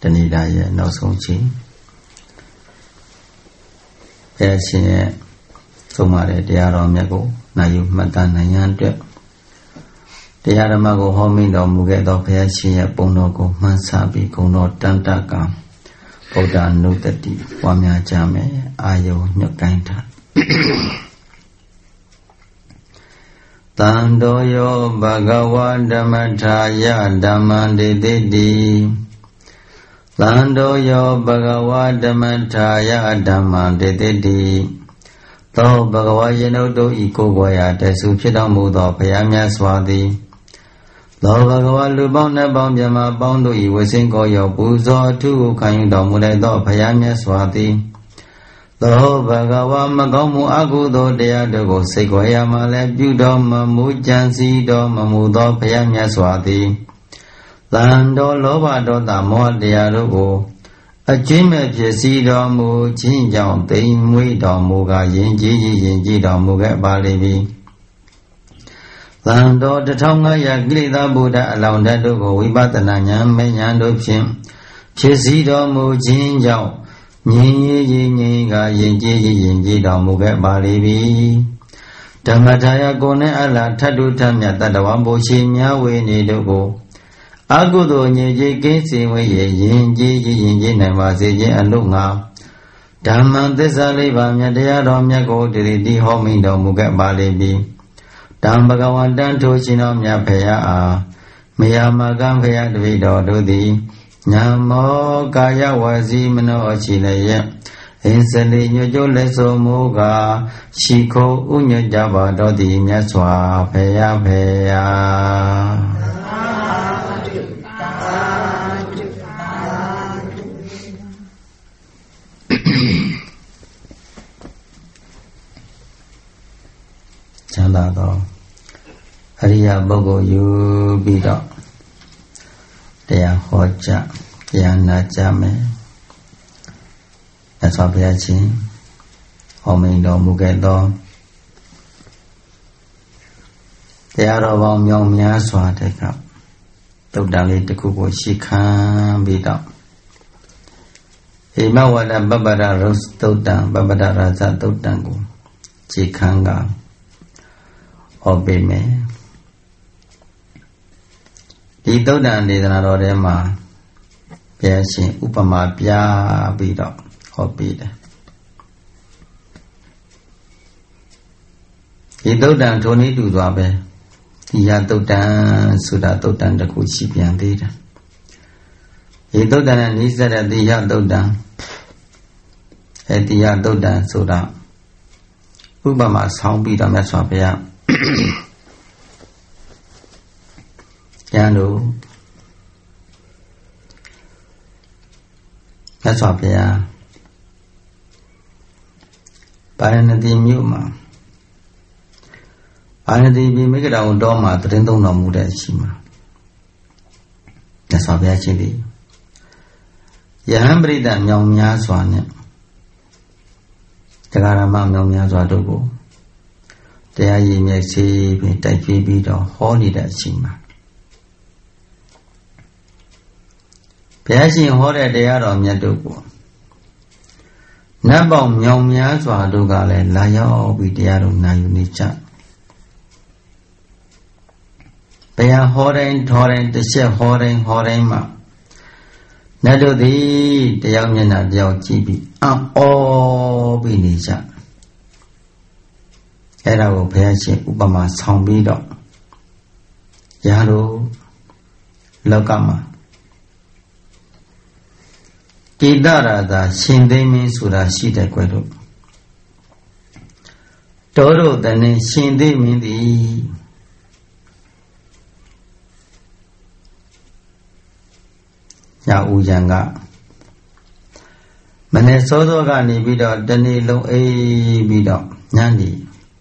တဏိတာရဲ့နောက်ဆုံးချိန်ဘုရားရှင်ရဲ့ဆုံးမတဲ့တရားတော်မြတ်ကိုနိုင်ယူမှတ်သားနိုင်ရန်အတွက်တရားဓမ္မကိုဟောမိတော်မူခဲ့သောဘုရားရှင်ရဲ့ပုံတော်ကိုမှန်းဆပြီးဂုဏ်တော်တန်တကံဗုဒ္ဓနုတ္တိပွားများကြမယ်အာယုညွတ်ကိုင်းထားတံတောယောဘဂဝါဓမ္မထာယဓမ္မံဒေတိတိတံတောယောဘဂဝါဓမ္မထာယဓမ္မံဒေတိတိသောဘဂဝါယေနုတို့ဤကိုယ်ွယ်ရာတဆူဖြစ်တော်မူသောဘုရားမြတ်စွာသည်သောဘဂဝါလူပေါင်းနှပေါင်းမြတ်ပေါင်းတို့ဤဝဆင်းကိုရောက်ပူဇော်အထုကိုခံယူတော်မူလိုက်သောဘုရားမြတ်စွာသည်သောဘဂဝါမကောင်းမှုအကုသိုလ်တရားတို့ကိုစိတ်ကိုရမှလည်းပြုတော်မမူကြံစည်တော်မမူသောဘုရားမြတ်စွာသည်သံတော်လောဘဒေါသမောဟတရားတို့ကိုအကျဉ်းမဲ့ဖြစ်စီတော်မူခြင်းကြောင့်တိမ်မွေးတော်မူကာယင်ကြည်တော်မူခဲ့ပါလိမ့်မည်သံတော်1500ကိလေသာဗုဒ္ဓအလောင်းဓာတ်တို့ကိုဝိပဿနာဉာဏ်မဉာဏ်တို့ဖြင့်ဖြစ်စီတော်မူခြင်းကြောင့်ငြိမ်ကာယင်ကြည်တော်မူခဲ့ပါလိမ့်မည်ဓမ္မထာယကိုနဲ့အလားထတ်တုထမြတ်တတဝံဘုရှိများဝေနေတို့ကိုအကုသိုလ်ညစ်ကြေးကင်းစင်ဝေယင်ကြည်နိုင်ပါစေခြင်းအလို့ငါဓမ္မသစ္စာလေးပါးမြတ်တရားတော်မြတ်ကိုတည်တည်ဟောမိန်တော်မူခဲ့ပါလိမ့်မည်တံဘဂဝန္တန်ထိုရှင်တော်မြတ်ဖေယအားမယာမကံဖေယတပိတော်တို့သည်ညာမောကာယဝစီမနောအချီလည်းရဲ့အင်းစလီညွတ်ကျိုးလက်ဆိုမူကားရှိခိုးဥညွတ်ကြပါတော်သည်မြတ်စွာဖေယချမ်းသာသောအရိယပုဂ္ဂိုလ်ယူပြီးတော့တရားဟောကြားတရားနာကြားမယ်မြတ်စွာဘုရားရှင်ဟောမိန်တော်မူခဲ့သောတရားတော်ပေါင်းမြောက်များစွာတဲ့ကသုတ္တန်လေးတစ်ခုကိုရှိခံပြီးတော့ဣမဝဒပပ္ပဒရုစသုတ္တံပပ္ပဒရာဇသုတ္တံကိုရှိခံကဟောပေးမယ်ဒီသုတ္တန်ဒေသနာတော်ထဲမှာဘုရားရှင်ဥပမာပြပြီးတော့ဟောပေးတယ်ဒီသုတ္တန်ထိုနည်းတူစွာပဲဒီယသုတ္တန်ဆိုတာသုတ္တန်တစ်ခုရှိပြန်သေးတယ်ဒီသုတ္တန်နဲ့နိစ္စတဲ့ဒီယသုတ္တန်ဒီယသုတ္တန်ဆိုတာဥပမာဆောင်းပြီးတော့မြတ်စွာဘုရားကျမ်းတို့မြတ်စွာဘုရားပါရဏသီမြို့မှာပါရဏသီပြည်မိဂရာဝန်တော်မှာတရင်သုံးတော်မူတဲ့အချိန်မှာမြတ်စွာဘုရားရှင်သည်ယဟန်ပရိသတ်မြောင်များစွာနဲ့တရားဓမ္မမြောင်များစွာတို့ကိုတရားရည်မြတ်စေပြီးတိုက်ပြေးပြီးတော့ဟောနေတဲ့အချိန်မှာဘုရားရှင်ဟောတဲ့တရားတော်မြတ်တို့ကိုနတ်ပေါင်းမြောင်များစွာတို့ကလည်းလာရောက်ပြီးတရားတော်နာယူနေကြဘုရားဟောတိုင်းထောတိုင်းတစ်ချက်ဟောတိုင်းမှာနတ်တို့သည်တရားမျက်နှာတယောက်ကြည့်ပြီးအော်ပြီးနေကြအဲ့ဒါကိုဘုရားရှင်ဥပမာဆောင်ပြီးတော့ရာတို့လောကမှာကိတရာသာရှင်သိမင်းဆိုတာရှိတဲ့ကွယ်တို့တောတို့တည်းရှင်သိမင်းသည်ညာဦးရန်ကမနေ့စောစောကနေပြီးတော့တနေ့လုံးအေးပြီးတော့ညနေ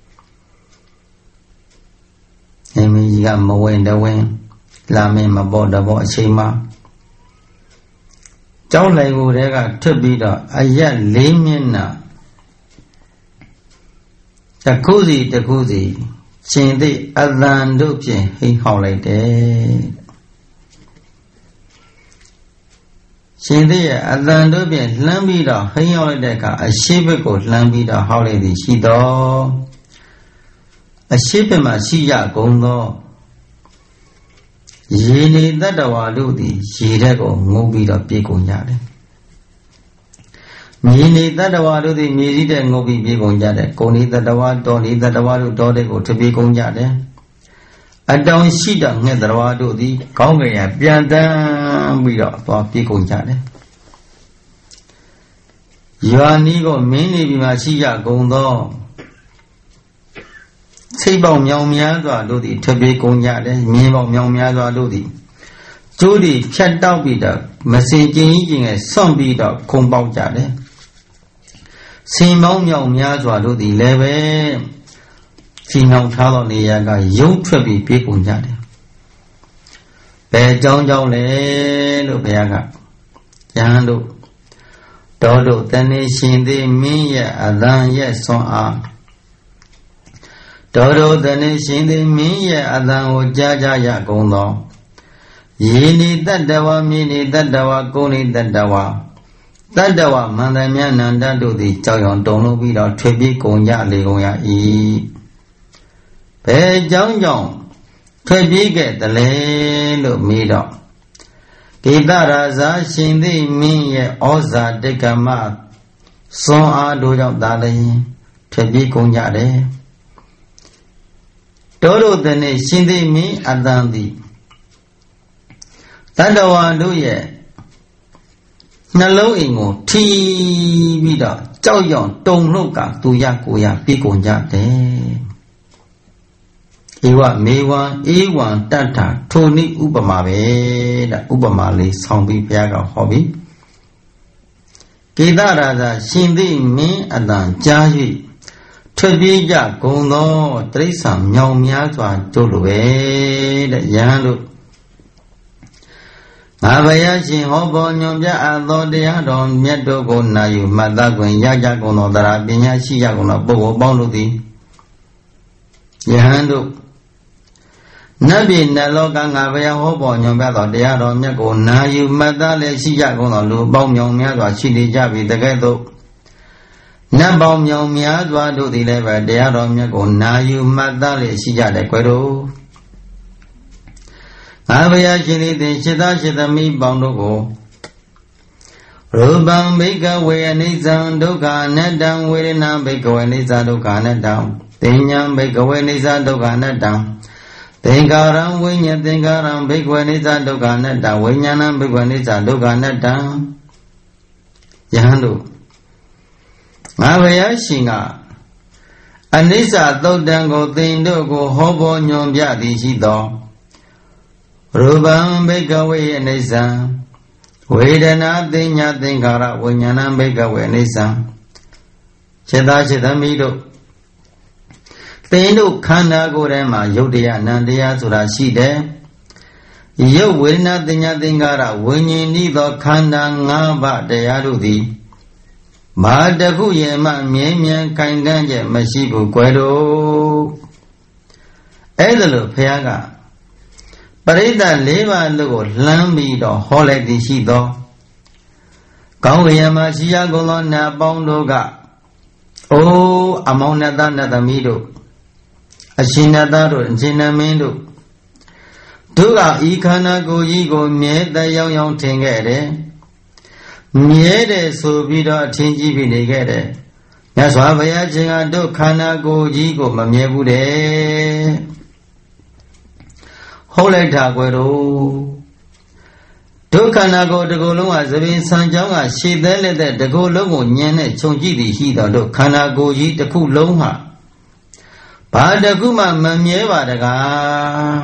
အိမ်မကြီးကမဝင်တဝင်းလာမင်းမပေါ်တပေါ်အချိန်မှာကျောင်းလိုက်ကိုတည်းကထွက်ပြီးတော့အရက်4မျက်နှာတစ်ခုစီရှင်သိအသံတို့ဖြင့်ဟိဟောက်လိုက်တယ်ရှင်သေးရဲ့အတန်တို့ဖြင့်လှမ်းပြီးတော့ဟိန်းရောက်လိုက်တဲ့အခါအရှိဘက်ကိုလှမ်းပြီးတော့ဟောက်လိုက်သည်ရှိတော်အရှိဘက်မှာရှိရကုန်သောရေနေတတ္တဝါတို့သည်ရေတဲ့ကိုငုံပြီးတော့ပြေကုန်ကြတယ်မြေနေတတ္တဝါတို့သည်မြေကြီးတဲ့ငုံပြီးပြေကုန်ကြတယ်ကုန်နေတတ္တဝါတော်နေတတ္တဝါတို့တော်တဲ့ကိုထပြေကုန်ကြတယ်အတောင်ရှိတဲ့ငှက်တတ္တဝါတို့သည်ကောင်းကင်ရပြန်တန်းပြီးတော့သွားပြေကုန်ကြတယ်ရွာနီးကိုမင်းနေပြီးမှရှိရကုန်သောစိတ်ပေါင်းမြောင်များစွာတို့သည်ထပြေကုန်ကြတယ်မြင်းပေါင်းမြောင်များစွာတို့သည်ကျိုးသည်ဖြတ်တောက်ပြီးတော့မစင်ကျင်ကြီးငယ်ဆွန့်ပြီးတော့ခုံပေါက်ကြတယ်စင်ပေါင်းမြောင်များစွာတို့သည်လည်းပဲစီနှောင်ထားသောနေရာကရုပ်ထွက်ပြီးပြေးကုန်ကြတယ်ဘယ်ကြောင်းကြောင်းလဲလို့ဘုရားကယဟန်တို့တော်တို့တဏှိရှင်သည်မင်းရဲ့အလံရဲ့ဆွမ်းအားတော်တို့တဏှိရှင်သည်မင်းရဲ့အလံကိုကြားကြရကုန်သောယေနိတတ္တဝါမြေနိတတ္တဝါကိုနိတတ္တဝါတတ္တဝါမန္တမြနန္တတို့သည်ကြောက်ရွံတုန်လှုပ်ပြီးတော့ထွေပြေးကုန်ကြလေကုန်ရ၏ဘယ်ကြောင်းကြောင့်ထွက်ပြေးခဲ့တယ်လဲလို့မေးတော့ကိတရာဇာရှင်သည်မင်းရဲ့ဩဇာတိကမစွန်အားတို့ကြောင့်သာလျှင်ထွက်ပြေးကုန်ကြတယ်တို့တို့တည်းရှင်သည်မင်းအတန်သည်တတ္တဝါတို့ရဲ့နှလုံးအိမ်ကိုထီပြီးတော့ကြောက်ရွံ့တုန်လှုပ်ကသူရကိုရပြေးကုန်ကြတယ်ဧဝမေဝံဧဝံတတ္ထာထိုနည်းဥပမာပဲတဲ့ဥပမာလေးဆောင်ပြီးဘုရားကဟောပြီးကေတရာဇာရှင်သည်မင်းအတန်ကြား၍ထွက်ပြေးကြကုန်သောတိရစ္ဆာန်မြောင်များစွာတို့လိုပဲတဲ့ယဟန်တို့ငါဘုရားရှင်ဟောပေါ်ညွန်ပြအပ်သောတရားတော်မြတ်တို့ကိုနာယူမှတ်သားခွင့်ရကြကုန်သောတရားပညာရှိရကုန်သောပုဂ္ဂိုလ်ပေါင်းတို့သည်ယဟန်တို့နတ်ပြည်နတ်လောကငါဘုရားဟောပေါ်ညွန်ပြသောတရားတော်မြတ်ကိုနာယူမှတ်သားလည်းရှိကြကုန်သောလူပေါင်းမြောင်များစွာရှိနေကြပြီတကဲ့သို့နတ်ပေါင်းမြောင်များစွာတို့သည်လည်းပဲတရားတော်မြတ်ကိုနာယူမှတ်သားလည်းရှိကြတယ်ကွယ်တို့ငါဘုရားရှင်သည်ရှိသားရှိသမီးပေါင်းတို့ကိုရူပံဘိကဝေအနိစ္စံဒုက္ခအနတ္တံဝေဒနာဘိကဝေအနိစ္စဒုက္ခအနတ္တံသင်ညာဘိကဝေအနိစ္စဒုက္ခအနတ္တံသင်္ကာရံဝိညာဉ်သင်္ကာရံဘိကဝေအနိစ္စဒုက္ခအနတ္တဝိညာဏံဘိကဝေအနိစ္စဒုက္ခအနတ္တယဟန်တို့ငါဘုရားရှင်ကအနိစ္စသုတ်တံကိုသင်တို့ကိုဟောပေါ်ညွန်ပြသည်ရှိသောရူပံဘိကဝေအနိစ္စံဝေဒနာသင်ညာသင်္ခါရဝိညာဏံဘိကဝေအနိစ္စံစေတစေတမိတို့သင်တို့ခန္ဓာကိုယ်ထဲမှာယုတ်တရားနံတရားဆိုတာရှိတယ်ယုတ်ဝေဒနာသင်ညာသင်္ခါရဝိညာဉ်ဤသောခန္ဓာ၅ပါးတရားတို့သည်ဘာတခုရဲ့မှမြဲမြံခိုင်ခန့်ချက်မရှိဘူးကွယ်တို့အဲ့ဒါလို့ဘုရားကပရိသတ်၄ပါးတို့ကိုလှမ်းပြီးတော့ဟောလိုက်သည်ရှိသောကောင်းကင်မှာရှိရကုန်သောနတ်ပေါင်းတို့ကအိုးအမောင်နတ်သားနတ်သမီးတို့အရှင်နတ်သားတို့အရှင်နတ်မင်းတို့တို့ကဤခန္ဓာကိုယ်ကြီးကိုမြဲတယောင်ယောင်ထင်ခဲ့တယ်မြဲတယ်ဆိုပြီးတော့အထင်ကြီးပြီးနေခဲ့တယ်မြတ်စွာဘုရားရှင်ကတို့ခန္ဓာကိုယ်ကြီးကိုမမြဲဘူးတဲ့ဟုတ်လိုက်တာကွယ်တို့ခန္ဓာကိုယ်တစ်ခုလုံးကသပင်ဆံကြောင်းကရှည်သေးလက်တဲ့တစ်ခုလုံးကိုညံနဲ့ခြုံကြည့်ပြီးရှိတော့တို့ခန္ဓာကိုယ်ကြီးတစ်ခုလုံးဟာဘာတစ်ခုမှမမြဲပါတကား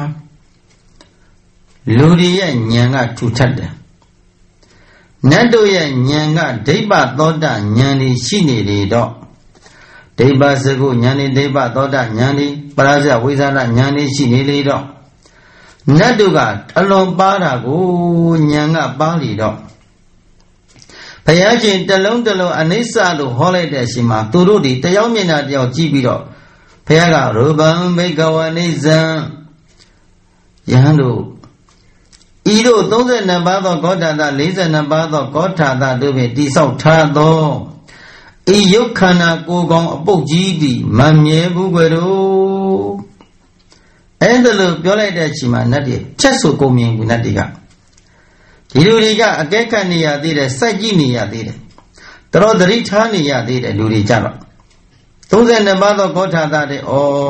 လူတွေရဲ့ဉာဏ်ကထူထပ်တယ်နတ်တို့ရဲ့ဉာဏ်ကဒိဗ္ဗသောတဉာဏ်တွေရှိနေလေတော့ဒိဗ္ဗစကုဉာဏ်တွေဒိဗ္ဗသောတဉာဏ်တွေပရာဇဝိဇာတဉာဏ်တွေရှိနေလေတော့နတ်တို့ကအလွန်ပါတာကိုဉာဏ်ကပါလေတော့ဘုရားရှင်တလုံးတလုံးအနိစ္စလို့ဟောလိုက်တဲ့အချိန်မှာသူတို့ဒီတယောက်မျက်နှာတယောက်ကြည့်ပြီးတော့ဘုရားကရူပံဘိကဝအနိစ္စံယဟန်တို့ဤသို့32ပါးသောကောဋ္ဌာသ42ပါးသောကောဋ္ဌာသတို့ဖြင့်တိဆောက်ထားသောဤယုတ်ခန္ဓာကိုယ်ကောင်အပုတ်ကြီးသည်မမြဲဘူးကွယ်တို့အဲ့ဒါလို့ပြောလိုက်တဲ့အချိန်မှာနတ်တွေဖြတ်ဆိုကုန်မြင်ဘူးနတ်တွေကဒီလူတွေကအကဲခတ်နေရသေးတယ်စိုက်ကြည့်နေရသေးတယ်တော်သတိထားနေရသေးတယ်လူတွေကြတော့32ပါးသောကောဋ္ဌာသတွေ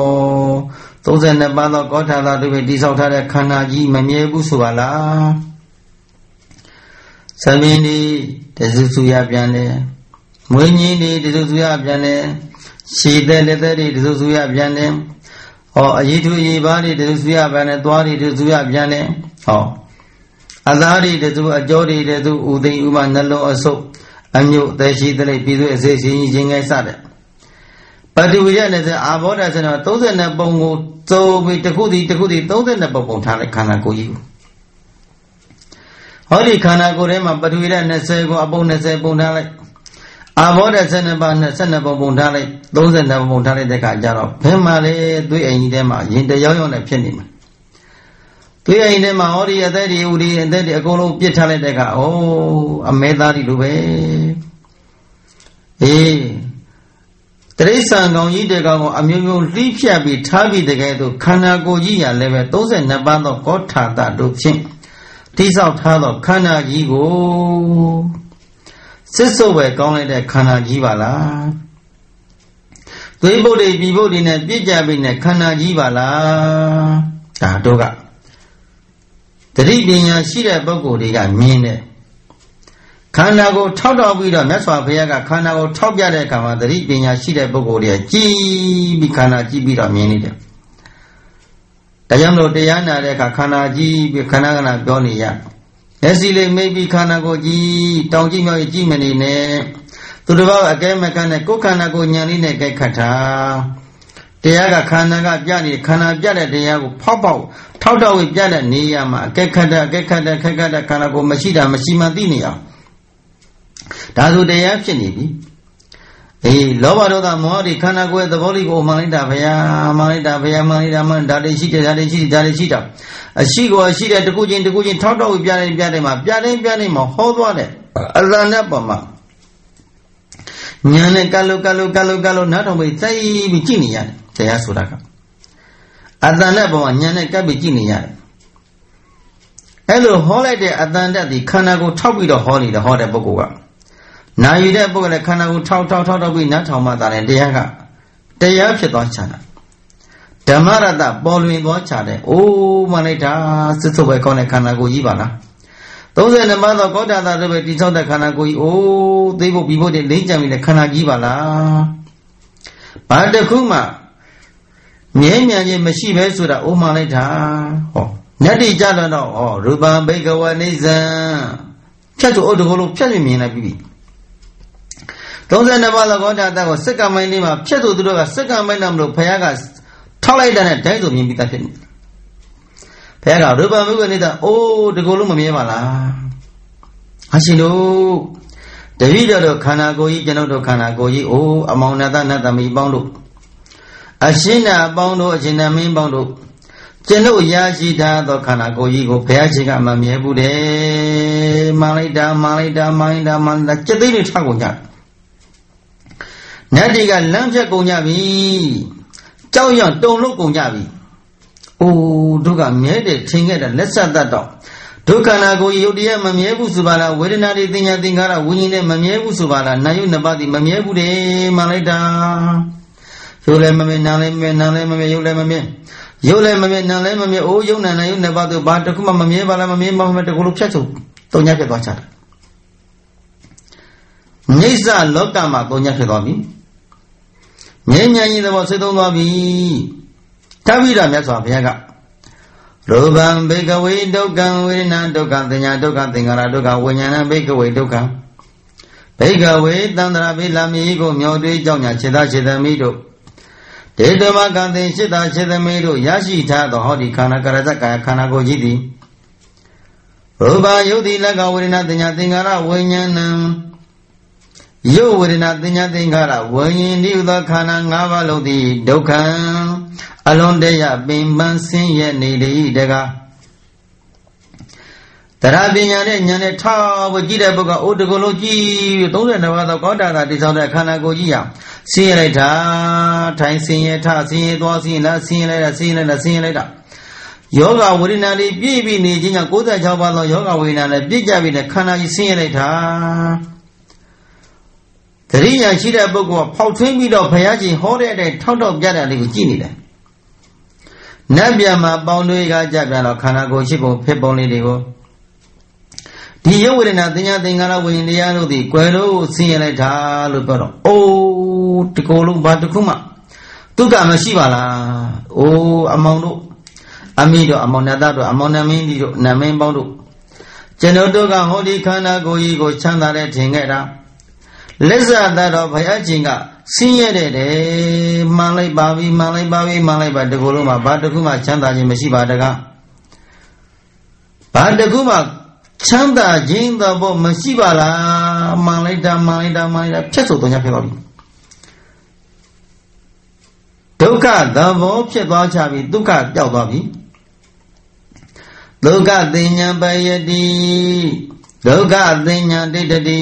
32ပါးသောကောဋ္ဌာသတို့ဖြင့်တိဆောက်ထားတဲ့ခန္ဓာကြီးမမြဲဘူးဆိုပါလားသမင်းဒီတစုစုရပြန်တယ်မွေးညင်းဒီတစုစုရပြန်တယ်ရှည်တဲ့လက်သက်တွေတစုစုရပြန်တယ်အရေးထူးရေးပါးတွေတစုစုရပြန်တယ်သွားတွေတစုစုရပြန်တယ်အသားတွေတစုအကြောတွေတစုဥသိမ်ဥမနှလုံးအဆုပ်အညုတ်သက်ရှိသလိပ်ပြည်သူအစေစီခြင်းငယ်စတဲ့ပတ္တိဝိရနဲ့အာဘောဓဆိုတော့32ပုံကိုသုံးပြီးတစ်ခုစီ32ပုံထားလိုက်ခန္ဓာကိုယ်ကြီးကိုဟောဒီခန္ဓာကိုယ်ထဲမှာပတ္တိဝိရ20ကိုအပုံ20ပုံထားလိုက်အာဘောဓ12ပါး22ပုံထားလိုက်32ပုံထားလိုက်တဲ့အခါကျတော့ဘယ်မှာလဲသွေးအိမ်ကြီးထဲမှာရင်တရောင်းရောင်းနဲ့ဖြစ်နေမှာသွေးအိမ်ထဲမှာဟောဒီအသက်တွေဥဒီအသက်တွေအကုန်လုံးပြစ်ထားလိုက်တဲ့အခါအမဲသားတွေလိုပဲတရိစ္ဆာန်ကောင်ကြီးတဲ့ကောင်ကိုအမျိုးမျိုးလှိဖြတ်ပြီးထားပြီးတကယ်တော့ခန္ဓာကိုယ်ကြီးရလည်းပဲ32ပါးသောကောဋ္ဌာသတို့ဖြင့်တိဆောက်ထားသောခန္ဓာကြီးကိုစစ်စုပ်ပဲကောင်းလိုက်တဲ့ခန္ဓာကြီးပါလားသွေးပုတ်တွေပြည်ပုတ်တွေနဲ့ပြည့်ကြပြီးနဲ့ခန္ဓာကြီးပါလားဒါတို့ကတတိပညာရှိတဲ့ပုဂ္ဂိုလ်တွေကမြင်တဲ့ခန္ဓာကိုထောက်တော့ပြီးတော့မြတ်စွာဘုရားကခန္ဓာကိုထောက်ပြတဲ့အခါမှာတတိပညာရှိတဲ့ပုဂ္ဂိုလ်တွေကြည်ပြီးခန္ဓာကြည့်ပြီးတော့မြင်နေတယ်ဒါကြောင့်မလို့တရားနာတဲ့အခါခန္ဓာကြည့်ပြီးခန္ဓာကနာပြောနေရလက်စီလေးမိတ်ပြီးခန္ဓာကိုကြည့်တောင်ကြည့်မြောက်ကြည့်မနေနဲ့သူတစ်ပါးအကဲမကနဲ့ကိုယ်ခန္ဓာကိုဉာဏ်လေးနဲ့ကြိုက်ခတ်တာတရားကခန္ဓာကပြနေခန္ဓာပြတဲ့တရားကိုဖောက်ထောက်တော့ဝိပြတဲ့နေရာမှာအကဲခတ်တဲ့ခက်ခတ်တဲ့ခန္ဓာကိုမရှိတာမရှိမှသိနေအောင်ဒါဆိုတရားဖြစ်နေပြီလောဘဒေါသမောဟဒီခန္ဓာကိုယ်ရဲ့သဘောလေးကိုမှန်လိုက်တာဗျာမှန်လိုက်တာဗျာမှန်လိုက်တာမှန်ဒါတွေရှိတယ်ဒါတွေရှိတယ်ဒါတွေရှိတာအရှိကိုရှိတယ်တခုချင်းထောက်တော့ပြတယ်မှာပြတယ်မှာဟောသွားတယ်အလံနဲ့ပေါ်မှာညာနဲ့ကလုနားထောင်ပြီးစိုက်ပြီးကြည့်နေရတယ်တရားဆိုတာကအတန်နဲ့ပေါ်မှာညာနဲ့ကပ်ပြီးကြည့်နေရတယ်အဲ့လိုဟောလိုက်တဲ့အတန်တက်ဒီခန္ဓာကိုထောက်ပြီးတော့ဟောနေတယ်ဟောတဲ့ပုဂ္ဂိုလ်ကနာယူတဲ့ပုဂ္ဂိုလ်လည်းခန္ဓာကိုထောက်ပြီးနားထောင်မှသာတယ်တရားကတရားဖြစ်သွားချတာဓမ္မရတပေါ်လွင်သွားချတယ်မှန်လိုက်တာစစ်စုပ်ပဲကောင်းတဲ့ခန္ဓာကိုယ်ကြီးပါလား32ပါးသောကောဋ္ဌာသတို့ပဲတိဆောက်တဲ့ခန္ဓာကိုယ်ကြီးသိဖို့ပြီးဖို့တည်းလိမ့်ကြံပြီးတဲ့ခန္ဓာကြီးပါလားဘာတစ်ခုမှမြဲမြံခြင်းမရှိပဲဆိုတာမှန်လိုက်တာနတ်တိကြတော့ရူပံဘိကဝနိစ္စံဖြတ်ဆိုတကောလုံးဖြတ်မြင်လိုက်ပြီ32ပါးသောကောဋ္ဌာသကိုစက္ကမိုင်းလေးမှာဖြတ်ဆိုသူတို့ကစက္ကမိုင်းတော့မလို့ဘုရားကထောက်လိုက်တဲ့နဲ့တိုင်းဆိုမြင်ပြီးသားဖြစ်နေဘုရားကရူပံဘိကဝနိစ္စံတကောလုံးမမြဲပါလားအရှင်တို့တပည့်တော်တို့ခန္ဓာကိုယ်ကြီးကျွန်တော်တို့ခန္ဓာကိုယ်ကြီးအမောင်နတနတ်သမီးပေါင်းတို့အရှင်နာပေါင်းတို့အရှင်နာမင်းပေါင်းတို့ကျွန်ုပ်ရရှိထားသောခန္ဓာကိုယ်ကြီးကိုဘုရားရှင်ကမမြဲဘူးတဲ့မှန်လိုက်တာစက်သိတွေထောက်ကုန်ကြနတ်တွေကလမ်းဖြတ်ကုန်ကြပြီကြောက်ရွံ့တုန်လှုပ်ကုန်ကြပြီတို့ကမြဲတယ်ထင်ခဲ့တာလက်ဆက်တတ်တော့ဒုက္ခနာကိုယုတ်တရားမမြဲဘူးဆိုပါလားဝေဒနာတွေသင်ညာသင်္ခါရဝိညာဉ်နဲ့မမြဲဘူးဆိုပါလားနာယုနှစ်ပါးဒီမမြဲဘူးတဲ့မှန်လိုက်တာယုတ်လည်းမမြဲနာလည်းမမြဲနာလည်းမမြဲယုတ်လည်းမမြဲယုတ်လည်းမမြဲနာလည်းမမြဲယုတ်နာယုတ်နှစ်ပါးတို့ဘာတစ်ခုမှမမြဲပါလားမမြဲမတကူလို့ဖြတ်ဆိုတုံညာဖြစ်သွားချတာနိစ္စလောကမှာတုံညာဖြစ်သွားပြီငြိမ်းချမ်းရေးသဘောစိတ်သုံးသွားပြီတပိဋကမြတ်စွာဘုရားကရူပံဘေကဝေဒုက္ခံဝေဒနာဒုက္ခသင်ညာဒုက္ခသင်္ခါရဒုက္ခဝိညာဏဘေကဝေဒုက္ခဘေကဝေသန္တရာဘိလာမီကိုမြော်တွေးကြောင့်ညာခြေသားခြေသမီးတို့ဒေတမကံသင်ရှိသားခြေသမီးတို့ရရှိထားသောဟောဒီခန္ဓာကရဇကာယခန္ဓာကိုယ်ကြီးသည်ရူပယုတ်တိလကဝေဒနာသင်ညာသင်္ခါရဝိညာဏယုတ်ဝေဒနာသင်ညာသင်္ခါရဝိညာဉ်ဒီဥသောခန္ဓာ၅ပါးလုံးသည်ဒုက္ခံအလွန်တရပင်ပန်းဆင်းရဲနေလေတကား Tarabinya nyane ta wajida boga odogoloji tole na wada kota da disauda kana gojiya sin ta tai sin ye ta sin ye twa sin la sin lai da yoga wurina li bi ni jinya 96 ပါသော yoga wurina le ပြည့်ကြပြီနဲ့ ခန္ဓာကြီးဆင်းရဲလိုက်တာတရိယာရှိတဲ့ပုဂ္ဂိုလ်ကဖောက်ထွင်းပြီးတော့ဘုရားရှင်ဟောတဲ့အတိုင်းထောက်တော့ပြတာလေးကိုကြည့်နေတယ်နတ်ပြန်မှာပေါင်းတွေကကြပြန်တော့ခန္ဓာကိုယ်ရှိပုံဖြစ်ပုံလေးတွေကိုဒီယုတ်ဝေဒနာသင်ညာသင်္ခါရဝိညာဉ်တရားတို့သည်ကွယ်လို့ဆင်းရဲလိုက်တာလို့ပြောတော့အိုးဒီကိုယ်လုံးဘာတစ်ခုမှဒုက္ခမရှိပါလားအိုးအမောင်တို့အမိတို့အမောင်နတ်သားတို့အမောင်နမင်းကြီးတို့နမင်းပေါင်းတို့ကျွန်တော်တို့ကဟောဒီခန္ဓာကိုယ်ကြီးကိုချမ်းသာတဲ့ထင်ခဲ့တာလက်ဇာတတော်ဘုရားရှင်ကဆင်းရဲတဲ့မှန်လိုက်ပါပြီမှန်လိုက်ပါဒီကိုယ်လုံးမှာဘာတစ်ခုမှချမ်းသာခြင်းမရှိပါတကားဘာတစ်ခုမှချမ်းသာခြင်းသဘောမရှိပါလားမှန်လိုက်တာဖြတ်ဆိုတော့ညဖြစ်သွားပြီဒုက္ခသဘောဖြစ်သွားချပြီဒုက္ခပျောက်သွားပြီဒုက္ခသိဉ္ဇပယတိဒုက္ခသိဉ္ဇဒိဋ္ဌတိ